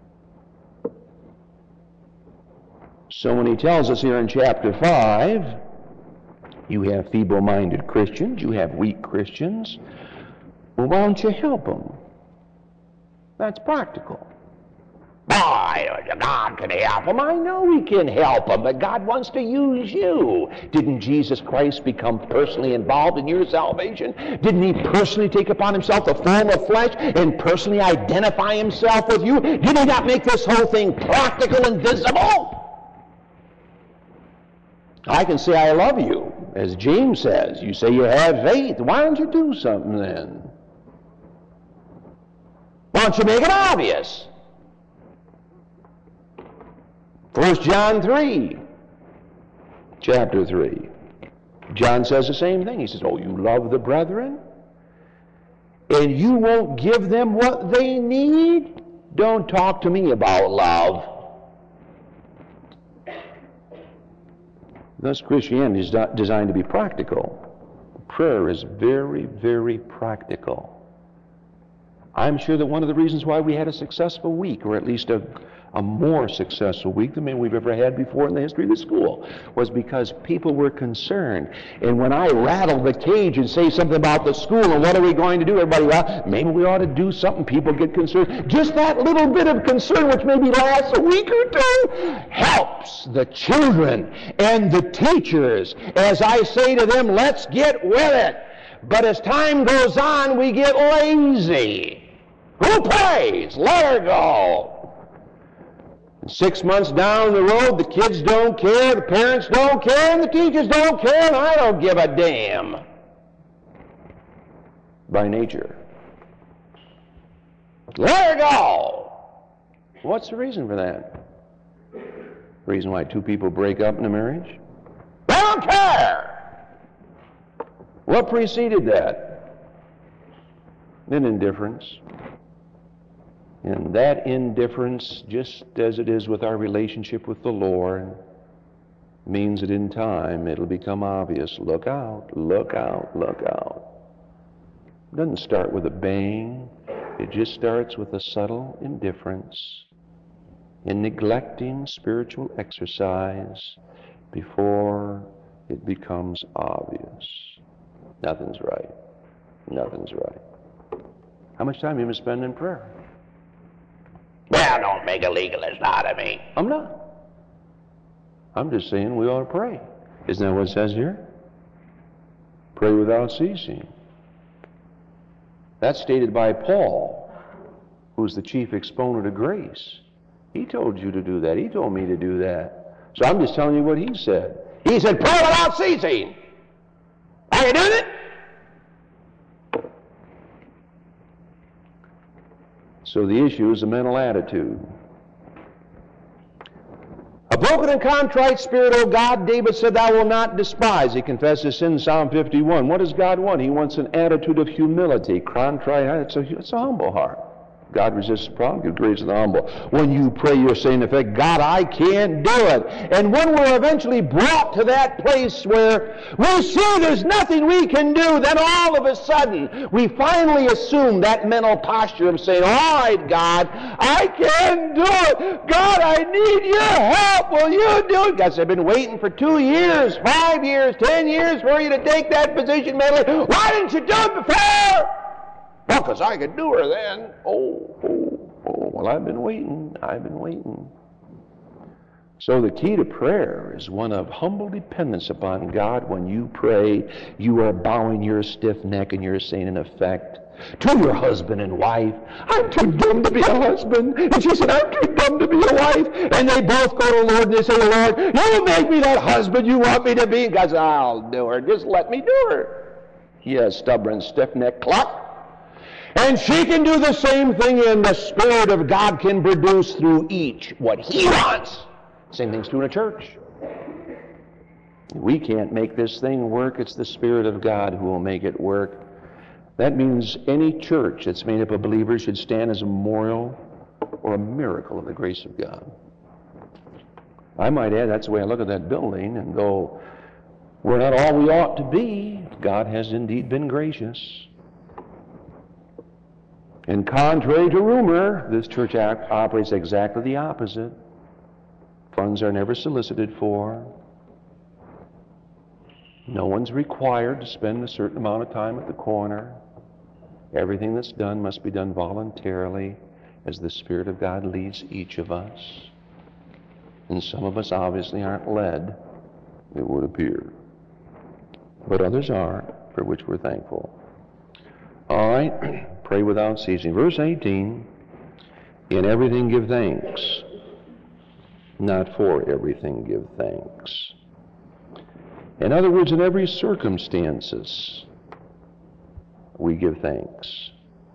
So when he tells us here in chapter five, you have feeble-minded Christians, you have weak Christians, well, why don't you help them? That's practical. Boy, God can help them. I know He can help them, but God wants to use you. Didn't Jesus Christ become personally involved in your salvation? Didn't He personally take upon Himself the form of flesh and personally identify Himself with you? Did He not make this whole thing practical and visible? I can say I love you. As James says, you say you have faith. Why don't you do something then? Why don't you make it obvious? First John three, chapter three. John says the same thing. He says, oh, you love the brethren, and you won't give them what they need? Don't talk to me about love. Thus, Christianity is not designed to be practical. Prayer is very, very practical. I'm sure that one of the reasons why we had a successful week, or at least a, a more successful week than maybe we've ever had before in the history of the school, was because people were concerned. And when I rattle the cage and say something about the school and what are we going to do, everybody, well, maybe we ought to do something, people get concerned. Just that little bit of concern, which maybe lasts a week or two, helps the children and the teachers as I say to them, let's get with it. But as time goes on, we get lazy. Who prays? Let her go. And six months down the road, the kids don't care, the parents don't care, and the teachers don't care, and I don't give a damn. By nature. Let her go. What's the reason for that? The reason why two people break up in a marriage? They don't care. What preceded that? An indifference. And that indifference, just as it is with our relationship with the Lord, means that in time it'll become obvious. Look out, look out, look out. It doesn't start with a bang. It just starts with a subtle indifference in neglecting spiritual exercise before it becomes obvious. Nothing's right. Nothing's right. How much time you must spend in prayer? Well, don't make a legalist out of me. I'm not. I'm just saying we ought to pray. Isn't that what it says here? Pray without ceasing. That's stated by Paul, who's the chief exponent of grace. He told you to do that. He told me to do that. So I'm just telling you what he said. He said, pray without ceasing. Are you doing it? So the issue is a mental attitude. A broken and contrite spirit, O God, David said, thou wilt not despise. He confessed his sin in Psalm fifty-one. What does God want? He wants an attitude of humility. Contrite heart, it's a, it's a humble heart. God resists the proud, gives grace to the humble. When you pray, you're saying, in effect, God, I can't do it. And when we're eventually brought to that place where we see there's nothing we can do, then all of a sudden, we finally assume that mental posture of saying, all right, God, I can do it. God, I need your help. Will you do it? God said, I've been waiting for two years, five years, ten years for you to take that position mentally. Why didn't you do it before? Well, because I could do her then. Oh, oh, oh. Well, I've been waiting. I've been waiting. So the key to prayer is one of humble dependence upon God. When you pray, you are bowing your stiff neck and you're saying, in effect, to your husband and wife, I'm too dumb to be a husband. And she said, I'm too dumb to be a wife. And they both go to the Lord and they say, Lord, you make me that husband you want me to be. And God says, I'll do her. Just let me do her. Yes, stubborn, stiff-necked cluck. And she can do the same thing, and the Spirit of God can produce through each what He wants. Same thing's true in a church. We can't make this thing work. It's the Spirit of God who will make it work. That means any church that's made up of believers should stand as a memorial or a miracle of the grace of God. I might add, that's the way I look at that building and go, we're not all we ought to be. God has indeed been gracious. And contrary to rumor, this church operates exactly the opposite. Funds are never solicited for. No one's required to spend a certain amount of time at the corner. Everything that's done must be done voluntarily as the Spirit of God leads each of us. And some of us obviously aren't led, it would appear. But others are, for which we're thankful. All right. Pray without ceasing. Verse eighteen, in everything give thanks, not for everything give thanks. In other words, in every circumstances, we give thanks.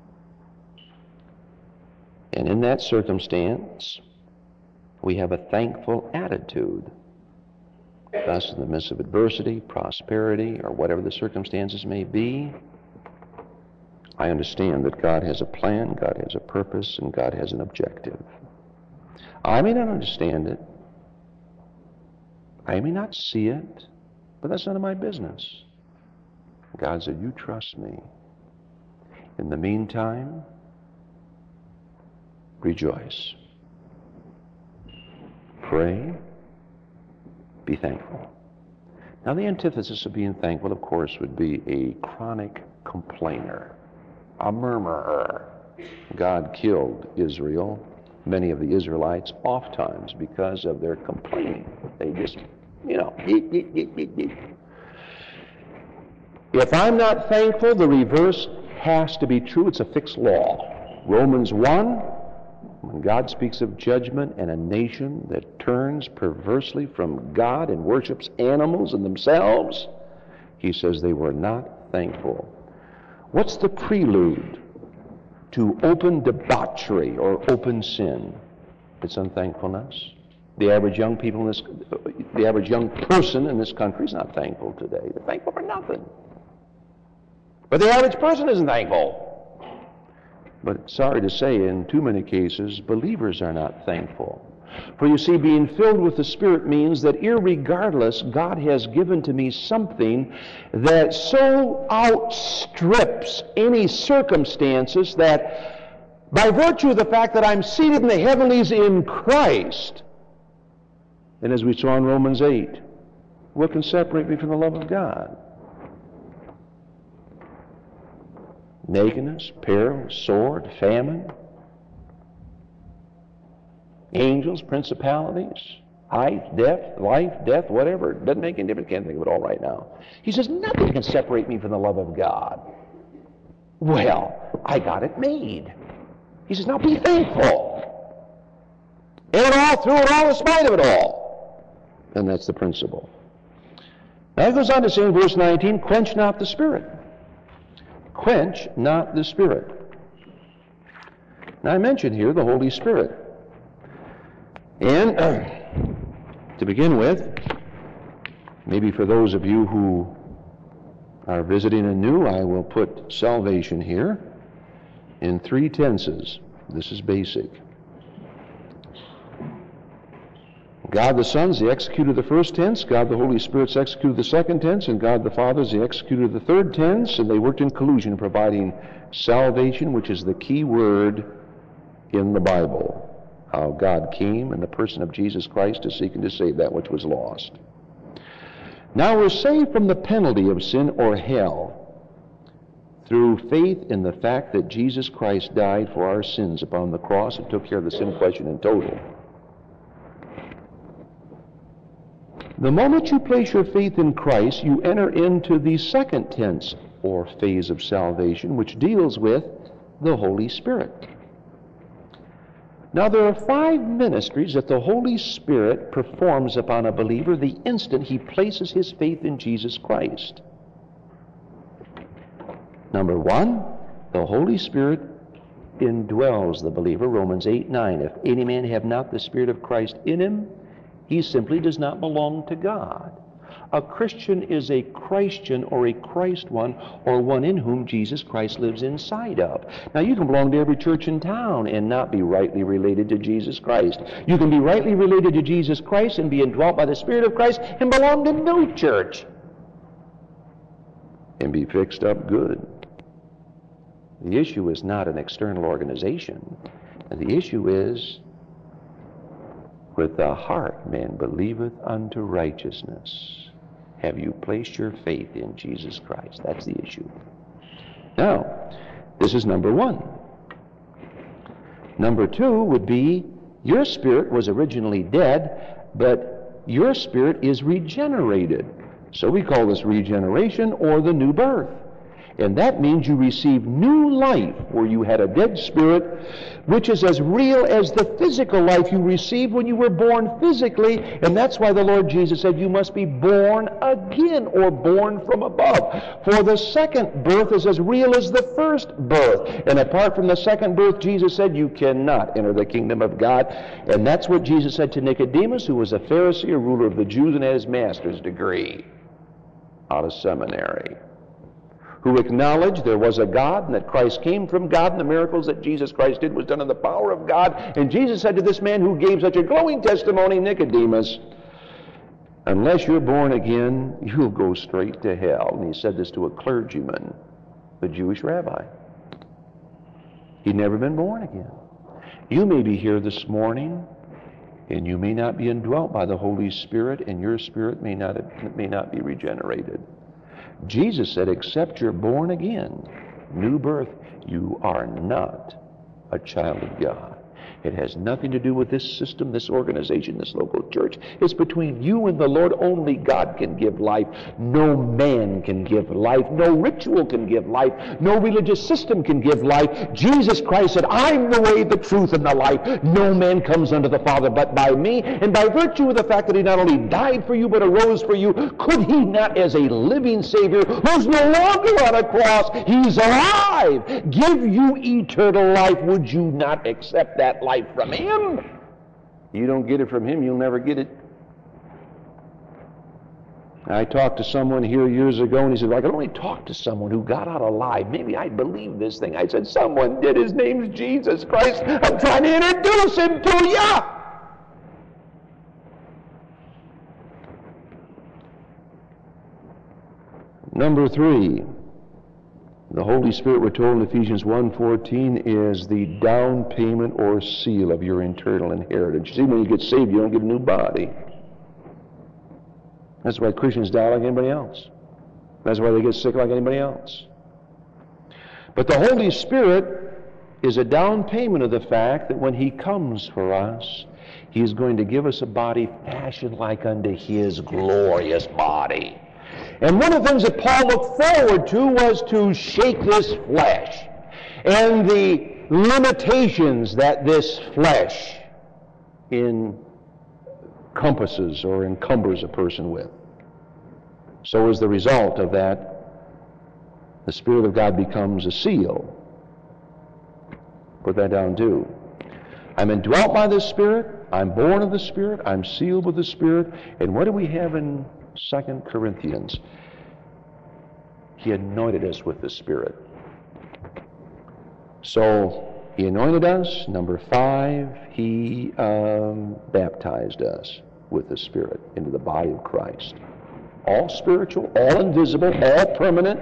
And in that circumstance, we have a thankful attitude. Thus, in the midst of adversity, prosperity, or whatever the circumstances may be, I understand that God has a plan, God has a purpose, and God has an objective. I may not understand it. I may not see it, but that's none of my business. God said, you trust me. In the meantime, rejoice. Pray. Be thankful. Now, the antithesis of being thankful, of course, would be a chronic complainer, a murmurer. God killed Israel, many of the Israelites, oft times because of their complaining. They just, you know, eat, eat, eat, eat, eat. If I'm not thankful, the reverse has to be true. It's a fixed law. Romans one, when God speaks of judgment and a nation that turns perversely from God and worships animals and themselves, he says they were not thankful. What's the prelude to open debauchery or open sin? It's unthankfulness. The average young people in this, the average young person in this country is not thankful today. They're thankful for nothing. But the average person isn't thankful. But sorry to say, in too many cases, believers are not thankful. For you see, being filled with the Spirit means that irregardless, God has given to me something that so outstrips any circumstances that by virtue of the fact that I'm seated in the heavenlies in Christ, and as we saw in Romans eight, what can separate me from the love of God? Nakedness, peril, sword, famine, angels, principalities, height, depth, life, death, whatever. It doesn't make any difference. Can't think of it all right now. He says, nothing can separate me from the love of God. Well, I got it made. He says, now be thankful. In it all, through it all, in spite of it all. And that's the principle. Now he goes on to say in verse nineteen, quench not the Spirit. Quench not the Spirit. Now I mentioned here the Holy Spirit. And uh, to begin with, maybe for those of you who are visiting anew, I will put salvation here in three tenses. This is basic. God the Son is the executor of the first tense, God the Holy Spirit is the executor of the second tense, and God the Father is the executor of the third tense, and they worked in collusion providing salvation, which is the key word in the Bible. How God came in the person of Jesus Christ to seek and to save that which was lost. Now we're saved from the penalty of sin or hell through faith in the fact that Jesus Christ died for our sins upon the cross and took care of the sin question in total. The moment you place your faith in Christ, you enter into the second tense or phase of salvation, which deals with the Holy Spirit. Now there are five ministries that the Holy Spirit performs upon a believer the instant he places his faith in Jesus Christ. Number one, the Holy Spirit indwells the believer. Romans eight nine. If any man have not the Spirit of Christ in him, he simply does not belong to God. A Christian is a Christian or a Christ one, or one in whom Jesus Christ lives inside of. Now you can belong to every church in town and not be rightly related to Jesus Christ. You can be rightly related to Jesus Christ and be indwelt by the Spirit of Christ and belong to no church and be fixed up good. The issue is not an external organization. The issue is, with the heart man believeth unto righteousness. Have you placed your faith in Jesus Christ? That's the issue. Now, this is number one. Number two would be, your spirit was originally dead, but your spirit is regenerated. So we call this regeneration or the new birth. And that means you receive new life where you had a dead spirit, which is as real as the physical life you received when you were born physically. And that's why the Lord Jesus said you must be born again, or born from above. For the second birth is as real as the first birth. And apart from the second birth, Jesus said you cannot enter the kingdom of God. And that's what Jesus said to Nicodemus, who was a Pharisee, a ruler of the Jews, and had his master's degree out of seminary, who acknowledged there was a God and that Christ came from God, and the miracles that Jesus Christ did was done in the power of God. And Jesus said to this man who gave such a glowing testimony, Nicodemus, Unless you're born again, you'll go straight to hell. And he said this to a clergyman, a Jewish rabbi. He'd never been born again. You may be here this morning, and you may not be indwelt by the Holy Spirit, and your spirit may not, may not be regenerated. Jesus said, except you're born again, new birth, you are not a child of God. It has nothing to do with this system, this organization, this local church. It's between you and the Lord. Only God can give life. No man can give life. No ritual can give life. No religious system can give life. Jesus Christ said, I'm the way, the truth, and the life. No man comes unto the Father but by me. And by virtue of the fact that he not only died for you but arose for you, could he not, as a living Savior who's no longer on a cross, he's alive, give you eternal life? Would you not accept that life from him? You don't get it from him, you'll never get it. I talked to someone here years ago, and he said, well, I could only talk to someone who got out alive. Maybe I'd believe this thing. I said, someone did. His name's Jesus Christ. I'm trying to introduce him to you. Number three, the Holy Spirit, we're told in Ephesians one fourteen, is the down payment or seal of your eternal inheritance. You see, when you get saved, you don't get a new body. That's why Christians die like anybody else. That's why they get sick like anybody else. But the Holy Spirit is a down payment of the fact that when he comes for us, he is going to give us a body fashioned like unto his glorious body. And one of the things that Paul looked forward to was to shake this flesh and the limitations that this flesh encompasses or encumbers a person with. So as the result of that, the Spirit of God becomes a seal. Put that down too. I'm indwelt by the Spirit, I'm born of the Spirit, I'm sealed with the Spirit, and what do we have in Second Corinthians? He anointed us with the Spirit. So he anointed us. Number five, he um, baptized us with the Spirit into the body of Christ. All spiritual, all invisible, all permanent,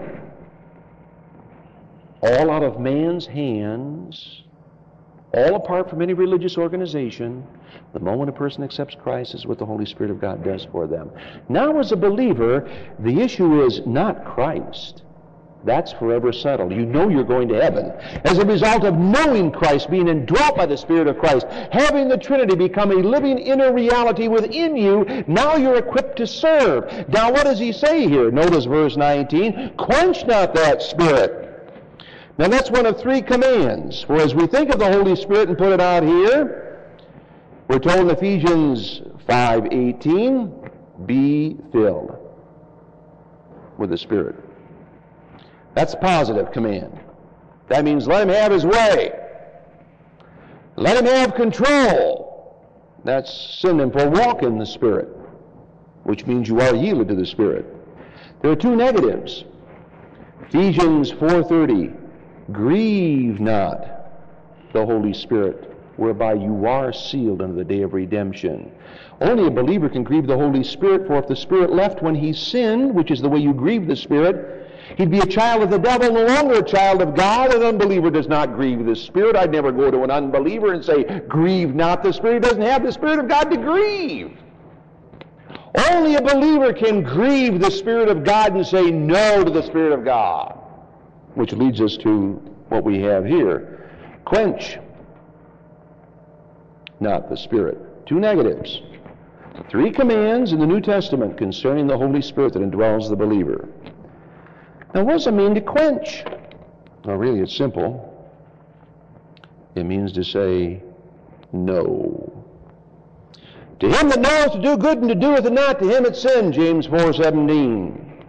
all out of man's hands, all apart from any religious organization. The moment a person accepts Christ is what the Holy Spirit of God does for them. Now, as a believer, the issue is not Christ. That's forever settled. You know you're going to heaven. As a result of knowing Christ, being indwelt by the Spirit of Christ, having the Trinity become a living inner reality within you, now you're equipped to serve. Now, what does he say here? Notice verse nineteen. Quench not that Spirit. Now, that's one of three commands. For as we think of the Holy Spirit and put it out here, we're told in Ephesians five eighteen, be filled with the Spirit. That's a positive command. That means let him have his way. Let him have control. That's synonym for walk in the Spirit, which means you are yielded to the Spirit. There are two negatives. Ephesians four thirty, grieve not the Holy Spirit, whereby you are sealed unto the day of redemption. Only a believer can grieve the Holy Spirit, for if the Spirit left when he sinned, which is the way you grieve the Spirit, he'd be a child of the devil, no longer a child of God. An unbeliever does not grieve the Spirit. I'd never go to an unbeliever and say, grieve not the Spirit. He doesn't have the Spirit of God to grieve. Only a believer can grieve the Spirit of God and say no to the Spirit of God. Which leads us to what we have here. Quench not the Spirit. Two negatives. Three commands in the New Testament concerning the Holy Spirit that indwells the believer. Now, what does it mean to quench? Well, really, it's simple. It means to say no. To him that knoweth to do good and to doeth it not, to him it's sin, James four seventeen.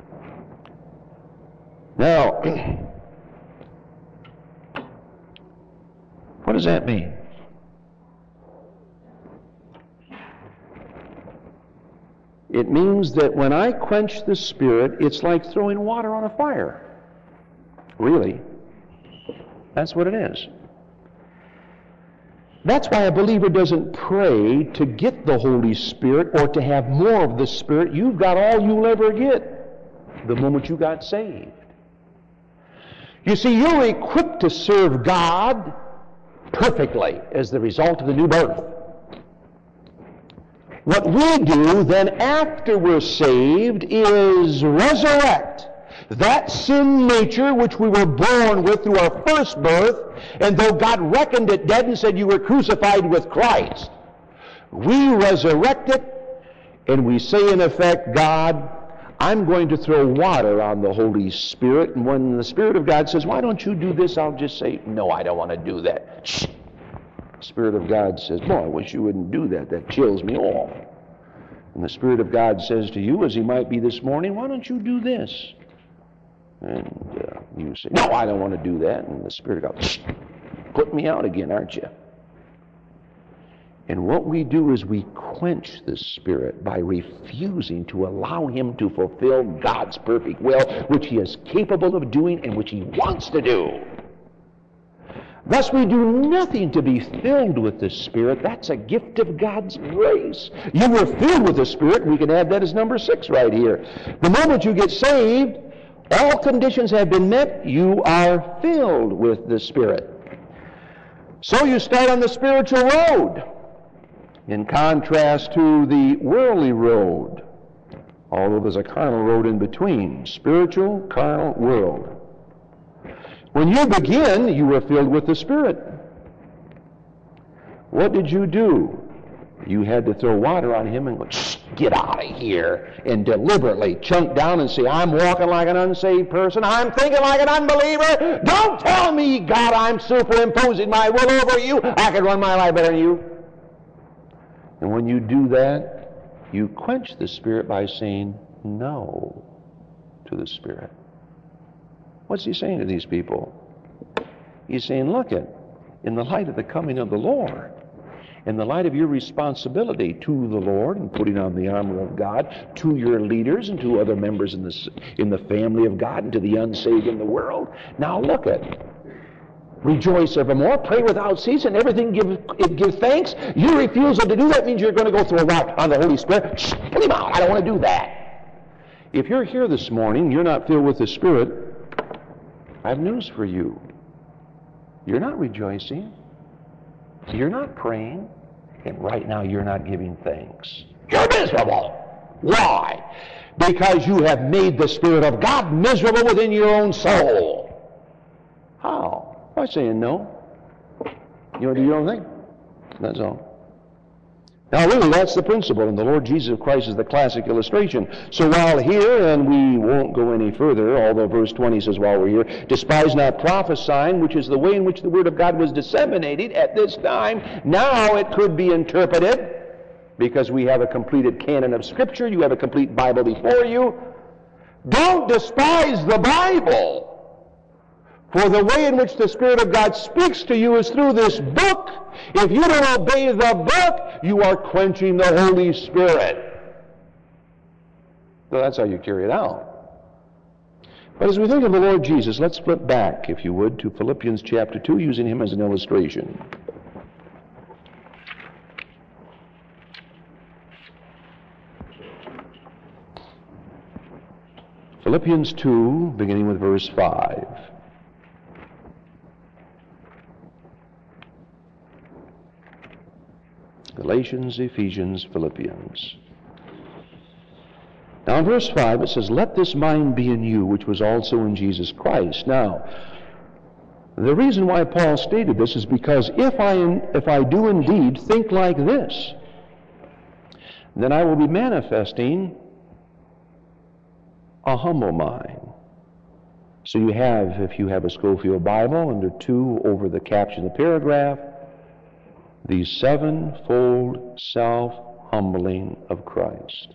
Now, what does that mean? It means that when I quench the Spirit, it's like throwing water on a fire. Really. That's what it is. That's why a believer doesn't pray to get the Holy Spirit or to have more of the Spirit. You've got all you'll ever get the moment you got saved. You see, you're equipped to serve God perfectly as the result of the new birth. What we do then after we're saved is resurrect that sin nature which we were born with through our first birth, and though God reckoned it dead and said you were crucified with Christ, we resurrect it and we say in effect, God, I'm going to throw water on the Holy Spirit, and when the Spirit of God says, why don't you do this, I'll just say, no, I don't want to do that. Shh. The Spirit of God says, boy, I wish you wouldn't do that. That chills me off. And the Spirit of God says to you, as he might be this morning, why don't you do this? And uh, you say, no, I don't want to do that. And the Spirit of God, shh, put me out again, aren't you? And what we do is we quench the Spirit by refusing to allow him to fulfill God's perfect will, which he is capable of doing and which he wants to do. Thus, we do nothing to be filled with the Spirit. That's a gift of God's grace. You were filled with the Spirit. We can add that as number six right here. The moment you get saved, all conditions have been met. You are filled with the Spirit. So you start on the spiritual road, in contrast to the worldly road, although there's a carnal road in between. Spiritual, carnal, world. When you begin, you were filled with the Spirit. What did you do? You had to throw water on him and go, shh, get out of here, and deliberately chunk down and say, I'm walking like an unsaved person. I'm thinking like an unbeliever. Don't tell me, God, I'm superimposing my will over you. I can run my life better than you. And when you do that, you quench the Spirit by saying no to the Spirit. What's he saying to these people? He's saying, look it, in the light of the coming of the Lord, in the light of your responsibility to the Lord and putting on the armor of God, to your leaders and to other members in the, in the family of God and to the unsaved in the world, now look it. Rejoice evermore, pray without ceasing, everything give, give thanks. Your refusal to do that means you're going to go throw a rock on the Holy Spirit. Shh, put him out, I don't want to do that. If you're here this morning, you're not filled with the Spirit, I have news for you. You're not rejoicing. You're not praying. And right now you're not giving thanks. You're miserable. Why? Because you have made the Spirit of God miserable within your own soul. How? By saying no. You want to do your own thing? That's all. Now really, that's the principle, and the Lord Jesus Christ is the classic illustration. So while here, and we won't go any further, although verse twenty says while we're here, despise not prophesying, which is the way in which the Word of God was disseminated at this time. Now it could be interpreted, because we have a completed canon of Scripture, you have a complete Bible before you. Don't despise the Bible. For the way in which the Spirit of God speaks to you is through this book. If you don't obey the book, you are quenching the Holy Spirit. So that's how you carry it out. But as we think of the Lord Jesus, let's flip back, if you would, to Philippians chapter two, using him as an illustration. Philippians two, beginning with verse five. Galatians, Ephesians, Philippians. Now in verse five it says, let this mind be in you, which was also in Jesus Christ. Now, the reason why Paul stated this is because if I, if I do indeed think like this, then I will be manifesting a humble mind. So you have, if you have a Scofield Bible, under two over the caption of the paragraph, the sevenfold self-humbling of Christ.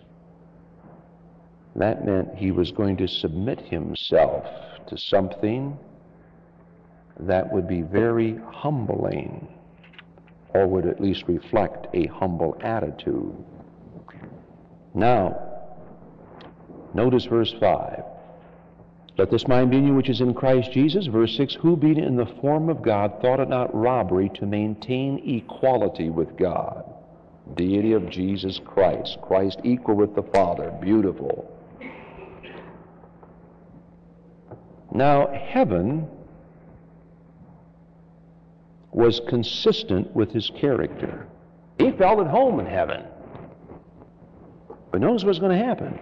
That meant he was going to submit himself to something that would be very humbling, or would at least reflect a humble attitude. Now, notice verse five. Let this mind be in you which is in Christ Jesus. Verse six, who being in the form of God thought it not robbery to maintain equality with God. Deity of Jesus Christ. Christ equal with the Father. Beautiful. Now, heaven was consistent with his character. He felt at home in heaven. But notice what's going to happen.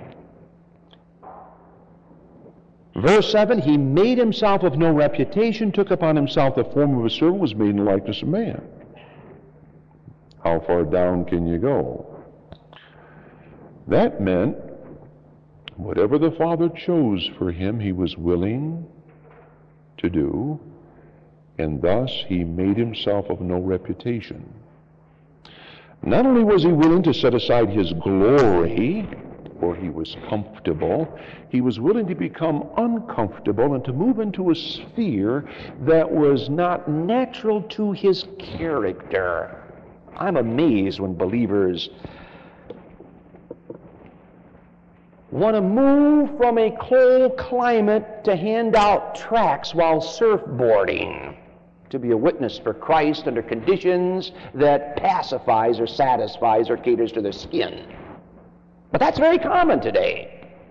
Verse seven, he made himself of no reputation, took upon himself the form of a servant, was made in the likeness of man. How far down can you go? That meant whatever the Father chose for him, he was willing to do, and thus he made himself of no reputation. Not only was he willing to set aside his glory, for he was comfortable, he was willing to become uncomfortable and to move into a sphere that was not natural to his character. I'm amazed when believers want to move from a cold climate to hand out tracts while surfboarding, to be a witness for Christ under conditions that pacifies or satisfies or caters to their skin. But that's very common today.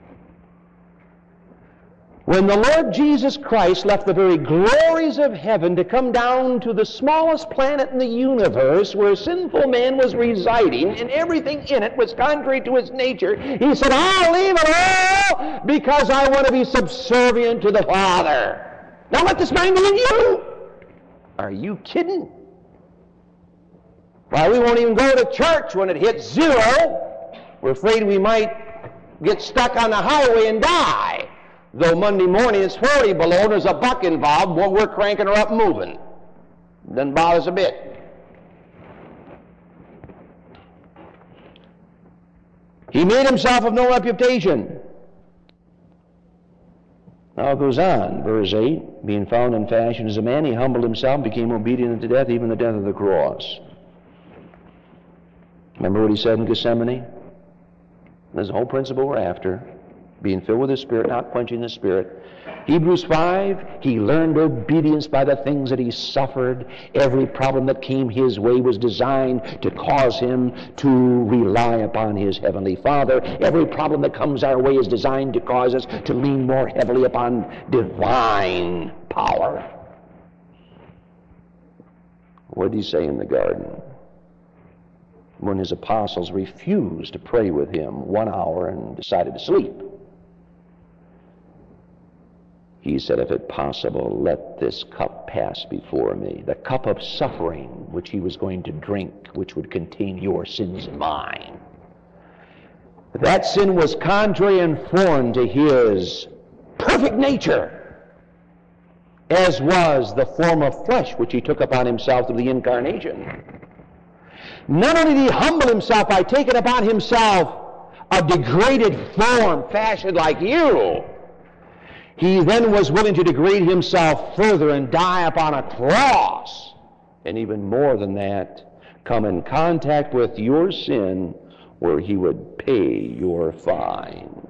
When the Lord Jesus Christ left the very glories of heaven to come down to the smallest planet in the universe where sinful man was residing and everything in it was contrary to his nature, he said, I'll leave it all because I want to be subservient to the Father. Now let this mind be in you. Are you kidding? Why, we won't even go to church when it hits zero. We're afraid we might get stuck on the highway and die. Though Monday morning it's forty below and there's a buck involved, well, we're cranking her up and moving. Doesn't bother us a bit. He made himself of no reputation. Now it goes on, verse eight, being found in fashion as a man, he humbled himself, became obedient unto death, even the death of the cross. Remember what he said in Gethsemane? There's the whole principle we're after. Being filled with the Spirit, not quenching the Spirit. Hebrews five, he learned obedience by the things that he suffered. Every problem that came his way was designed to cause him to rely upon his Heavenly Father. Every problem that comes our way is designed to cause us to lean more heavily upon divine power. What did he say in the garden? When his apostles refused to pray with him one hour and decided to sleep. He said, if it possible, let this cup pass before me. The cup of suffering which he was going to drink, which would contain your sins and mine. That sin was contrary and foreign to his perfect nature, as was the form of flesh which he took upon himself through the incarnation. Not only did he humble himself by taking upon himself a degraded form fashioned like you, he then was willing to degrade himself further and die upon a cross. And even more than that, come in contact with your sin where he would pay your fine.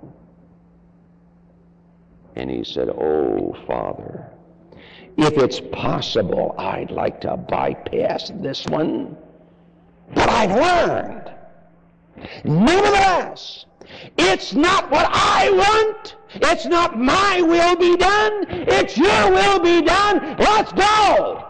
And he said, oh, Father, if it's possible, I'd like to bypass this one. But I've learned, nevertheless, it's not what I want. It's not my will be done. It's your will be done. Let's go.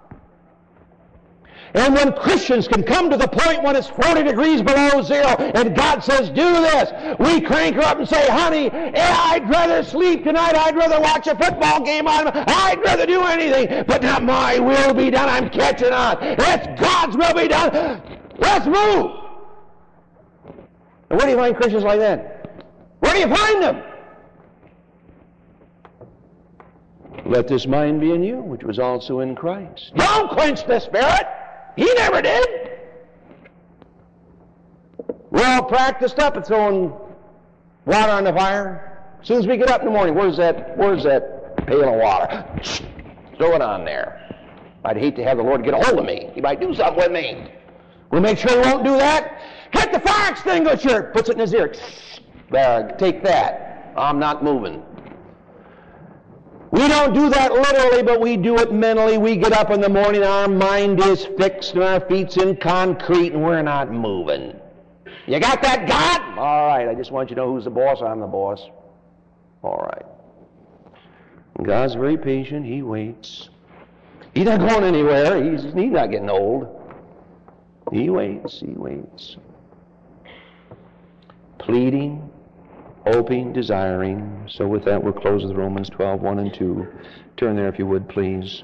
And when Christians can come to the point when it's forty degrees below zero and God says, do this, we crank her up and say, honey, I'd rather sleep tonight. I'd rather watch a football game on. I'd rather do anything, but not my will be done. I'm catching on. It's God's will be done. Let's move. And where do you find Christians like that? Where do you find them? Let this mind be in you, which was also in Christ. Don't quench the Spirit. He never did. We're all practiced up at throwing water on the fire. As soon as we get up in the morning, where's that, where's that pail of water? Throw it on there. I'd hate to have the Lord get a hold of me. He might do something with me. We'll make sure he won't do that. Hit the fire extinguisher. Puts it in his ear. There, take that. I'm not moving.
We don't do that literally, but we do it mentally. We get up in the morning, our mind is fixed, and our feet's in concrete, and we're not moving. You got that, God? All right, I just want you to know who's the boss. I'm the boss. All right. God's very patient. He waits. He's not going anywhere. He's, he's not getting old. He waits. He waits. Pleading, hoping, desiring. So with that, we'll close with Romans twelve, one and two. Turn there if you would, please.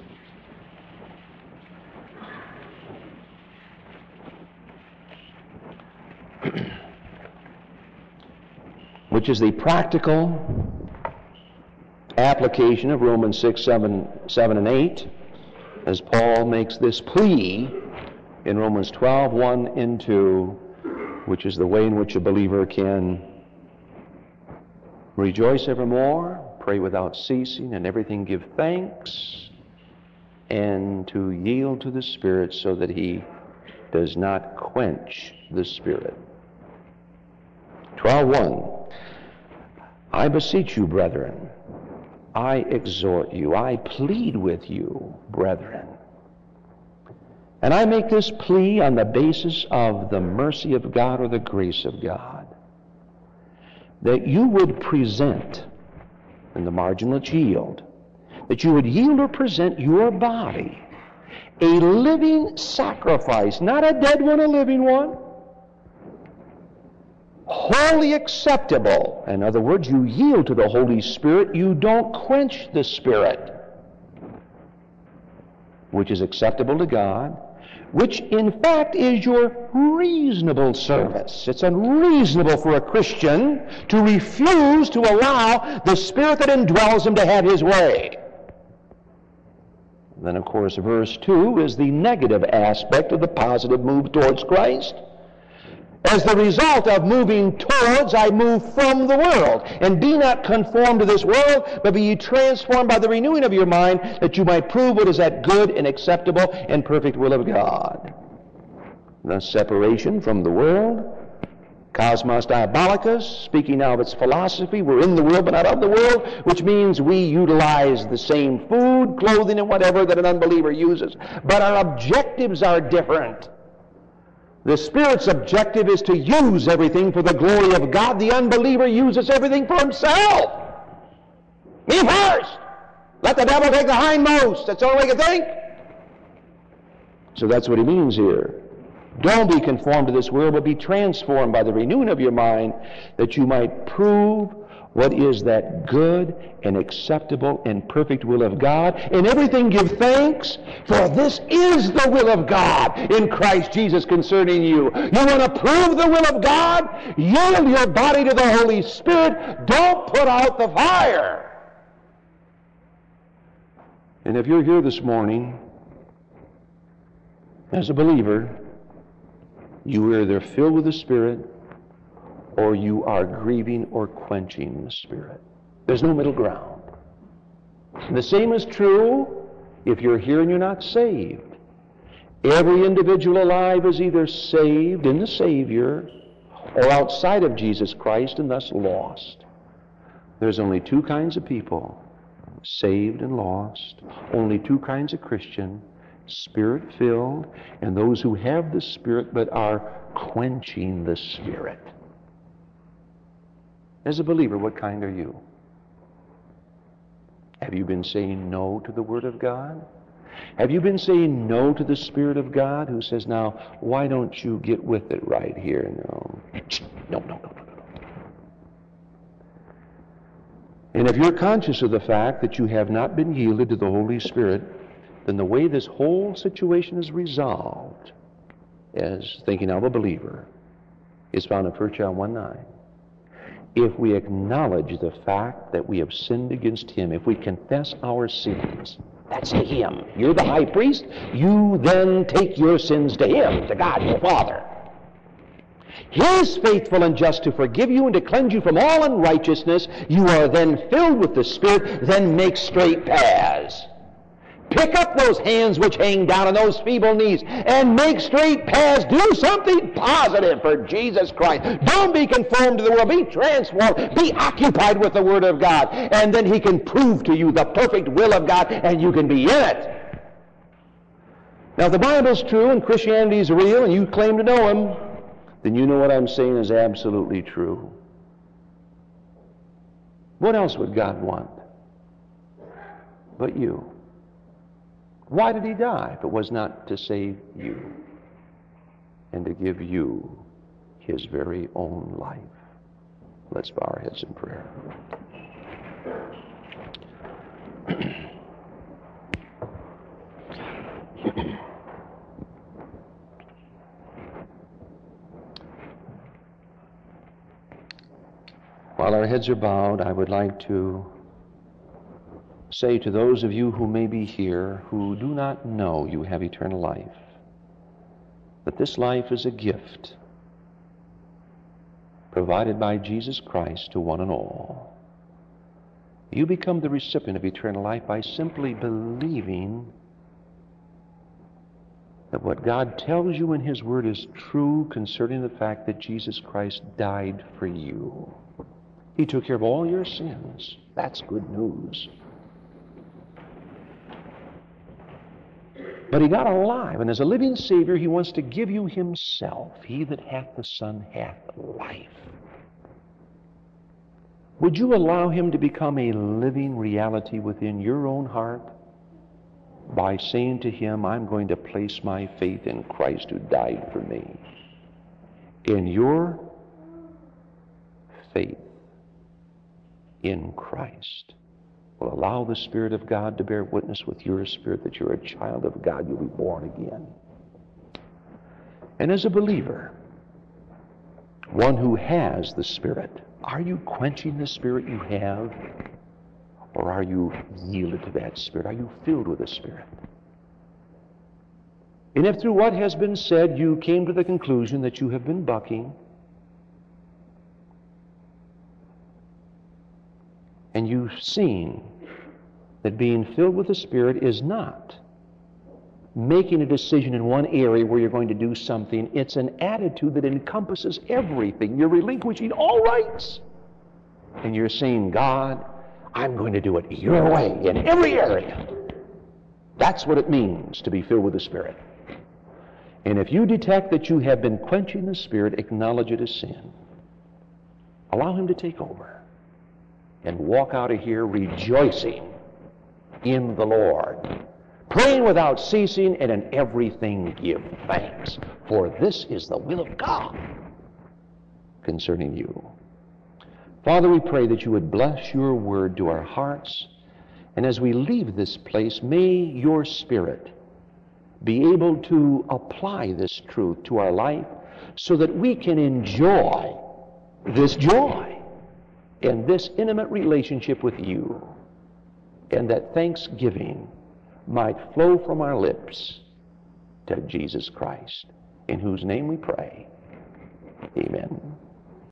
Which is the practical application of Romans six, seven, seven, and eight, as Paul makes this plea in Romans twelve, one and two, which is the way in which a believer can rejoice evermore, pray without ceasing, and everything give thanks, and to yield to the Spirit so that he does not quench the Spirit. twelve, one. I beseech you, brethren, I exhort you, I plead with you, brethren. And I make this plea on the basis of the mercy of God or the grace of God, that you would present, in the marginal yield, that you would yield or present your body a living sacrifice, not a dead one, a living one, wholly acceptable. In other words, you yield to the Holy Spirit. You don't quench the Spirit, which is acceptable to God, which in fact is your reasonable service. It's unreasonable for a Christian to refuse to allow the Spirit that indwells him to have his way. Then, of course, verse two is the negative aspect of the positive move towards Christ. As the result of moving towards, I move from the world. And be not conformed to this world, but be ye transformed by the renewing of your mind, that you might prove what is that good and acceptable and perfect will of God. Thus, separation from the world, cosmos diabolicus, speaking now of its philosophy, we're in the world but not of the world, which means we utilize the same food, clothing, and whatever that an unbeliever uses. But our objectives are different. The Spirit's objective is to use everything for the glory of God. The unbeliever uses everything for himself. Me first. Let the devil take the hindmost. That's the only way you can think. So that's what he means here. Don't be conformed to this world, but be transformed by the renewing of your mind, that you might prove what is that good and acceptable and perfect will of God. In everything give thanks, for this is the will of God in Christ Jesus concerning you. You want to prove the will of God? Yield your body to the Holy Spirit. Don't put out the fire. And if you're here this morning as a believer, you are either filled with the Spirit or you are grieving or quenching the Spirit. There's no middle ground. And the same is true if you're here and you're not saved. Every individual alive is either saved in the Savior or outside of Jesus Christ and thus lost. There's only two kinds of people, saved and lost. Only two kinds of Christian, Spirit-filled, and those who have the Spirit but are quenching the Spirit. As a believer, what kind are you? Have you been saying no to the Word of God? Have you been saying no to the Spirit of God who says, now, why don't you get with it right here? No, no, no, no, no, no. And if you're conscious of the fact that you have not been yielded to the Holy Spirit, then the way this whole situation is resolved, as thinking of a believer, is found in First John one nine. If we acknowledge the fact that we have sinned against Him, if we confess our sins, that's to Him. You're the high priest. You then take your sins to Him, to God your Father. He is faithful and just to forgive you and to cleanse you from all unrighteousness. You are then filled with the Spirit, then make straight paths. Pick up those hands which hang down and those feeble knees and make straight paths. Do something positive for Jesus Christ. Don't be conformed to the world. Be transformed. Be occupied with the Word of God. And then He can prove to you the perfect will of God, and you can be in it. Now, if the Bible's true and Christianity is real and you claim to know Him, then you know what I'm saying is absolutely true. What else would God want but you? Why did He die if it was not to save you and to give you His very own life? Let's bow our heads in prayer. While our heads are bowed, I would like to say to those of you who may be here who do not know you have eternal life, that this life is a gift provided by Jesus Christ to one and all. You become the recipient of eternal life by simply believing that what God tells you in His Word is true concerning the fact that Jesus Christ died for you. He took care of all your sins. That's good news. But He got alive, and as a living Savior, He wants to give you Himself. He that hath the Son hath life. Would you allow Him to become a living reality within your own heart by saying to Him, I'm going to place my faith in Christ who died for me? In your faith in Christ will allow the Spirit of God to bear witness with your spirit that you're a child of God. You'll be born again. And as a believer, one who has the Spirit, are you quenching the Spirit you have? Or are you yielded to that Spirit? Are you filled with the Spirit? And if through what has been said you came to the conclusion that you have been bucking, and you've seen that being filled with the Spirit is not making a decision in one area where you're going to do something. It's an attitude that encompasses everything. You're relinquishing all rights. And you're saying, God, I'm going to do it your way in every area. That's what it means to be filled with the Spirit. And if you detect that you have been quenching the Spirit, acknowledge it as sin. Allow Him to take over. And walk out of here rejoicing in the Lord, praying without ceasing, and in everything give thanks. For this is the will of God concerning you. Father, we pray that you would bless your word to our hearts. And as we leave this place, may your Spirit be able to apply this truth to our life so that we can enjoy this joy and this intimate relationship with you, and that thanksgiving might flow from our lips to Jesus Christ, in whose name we pray. Amen.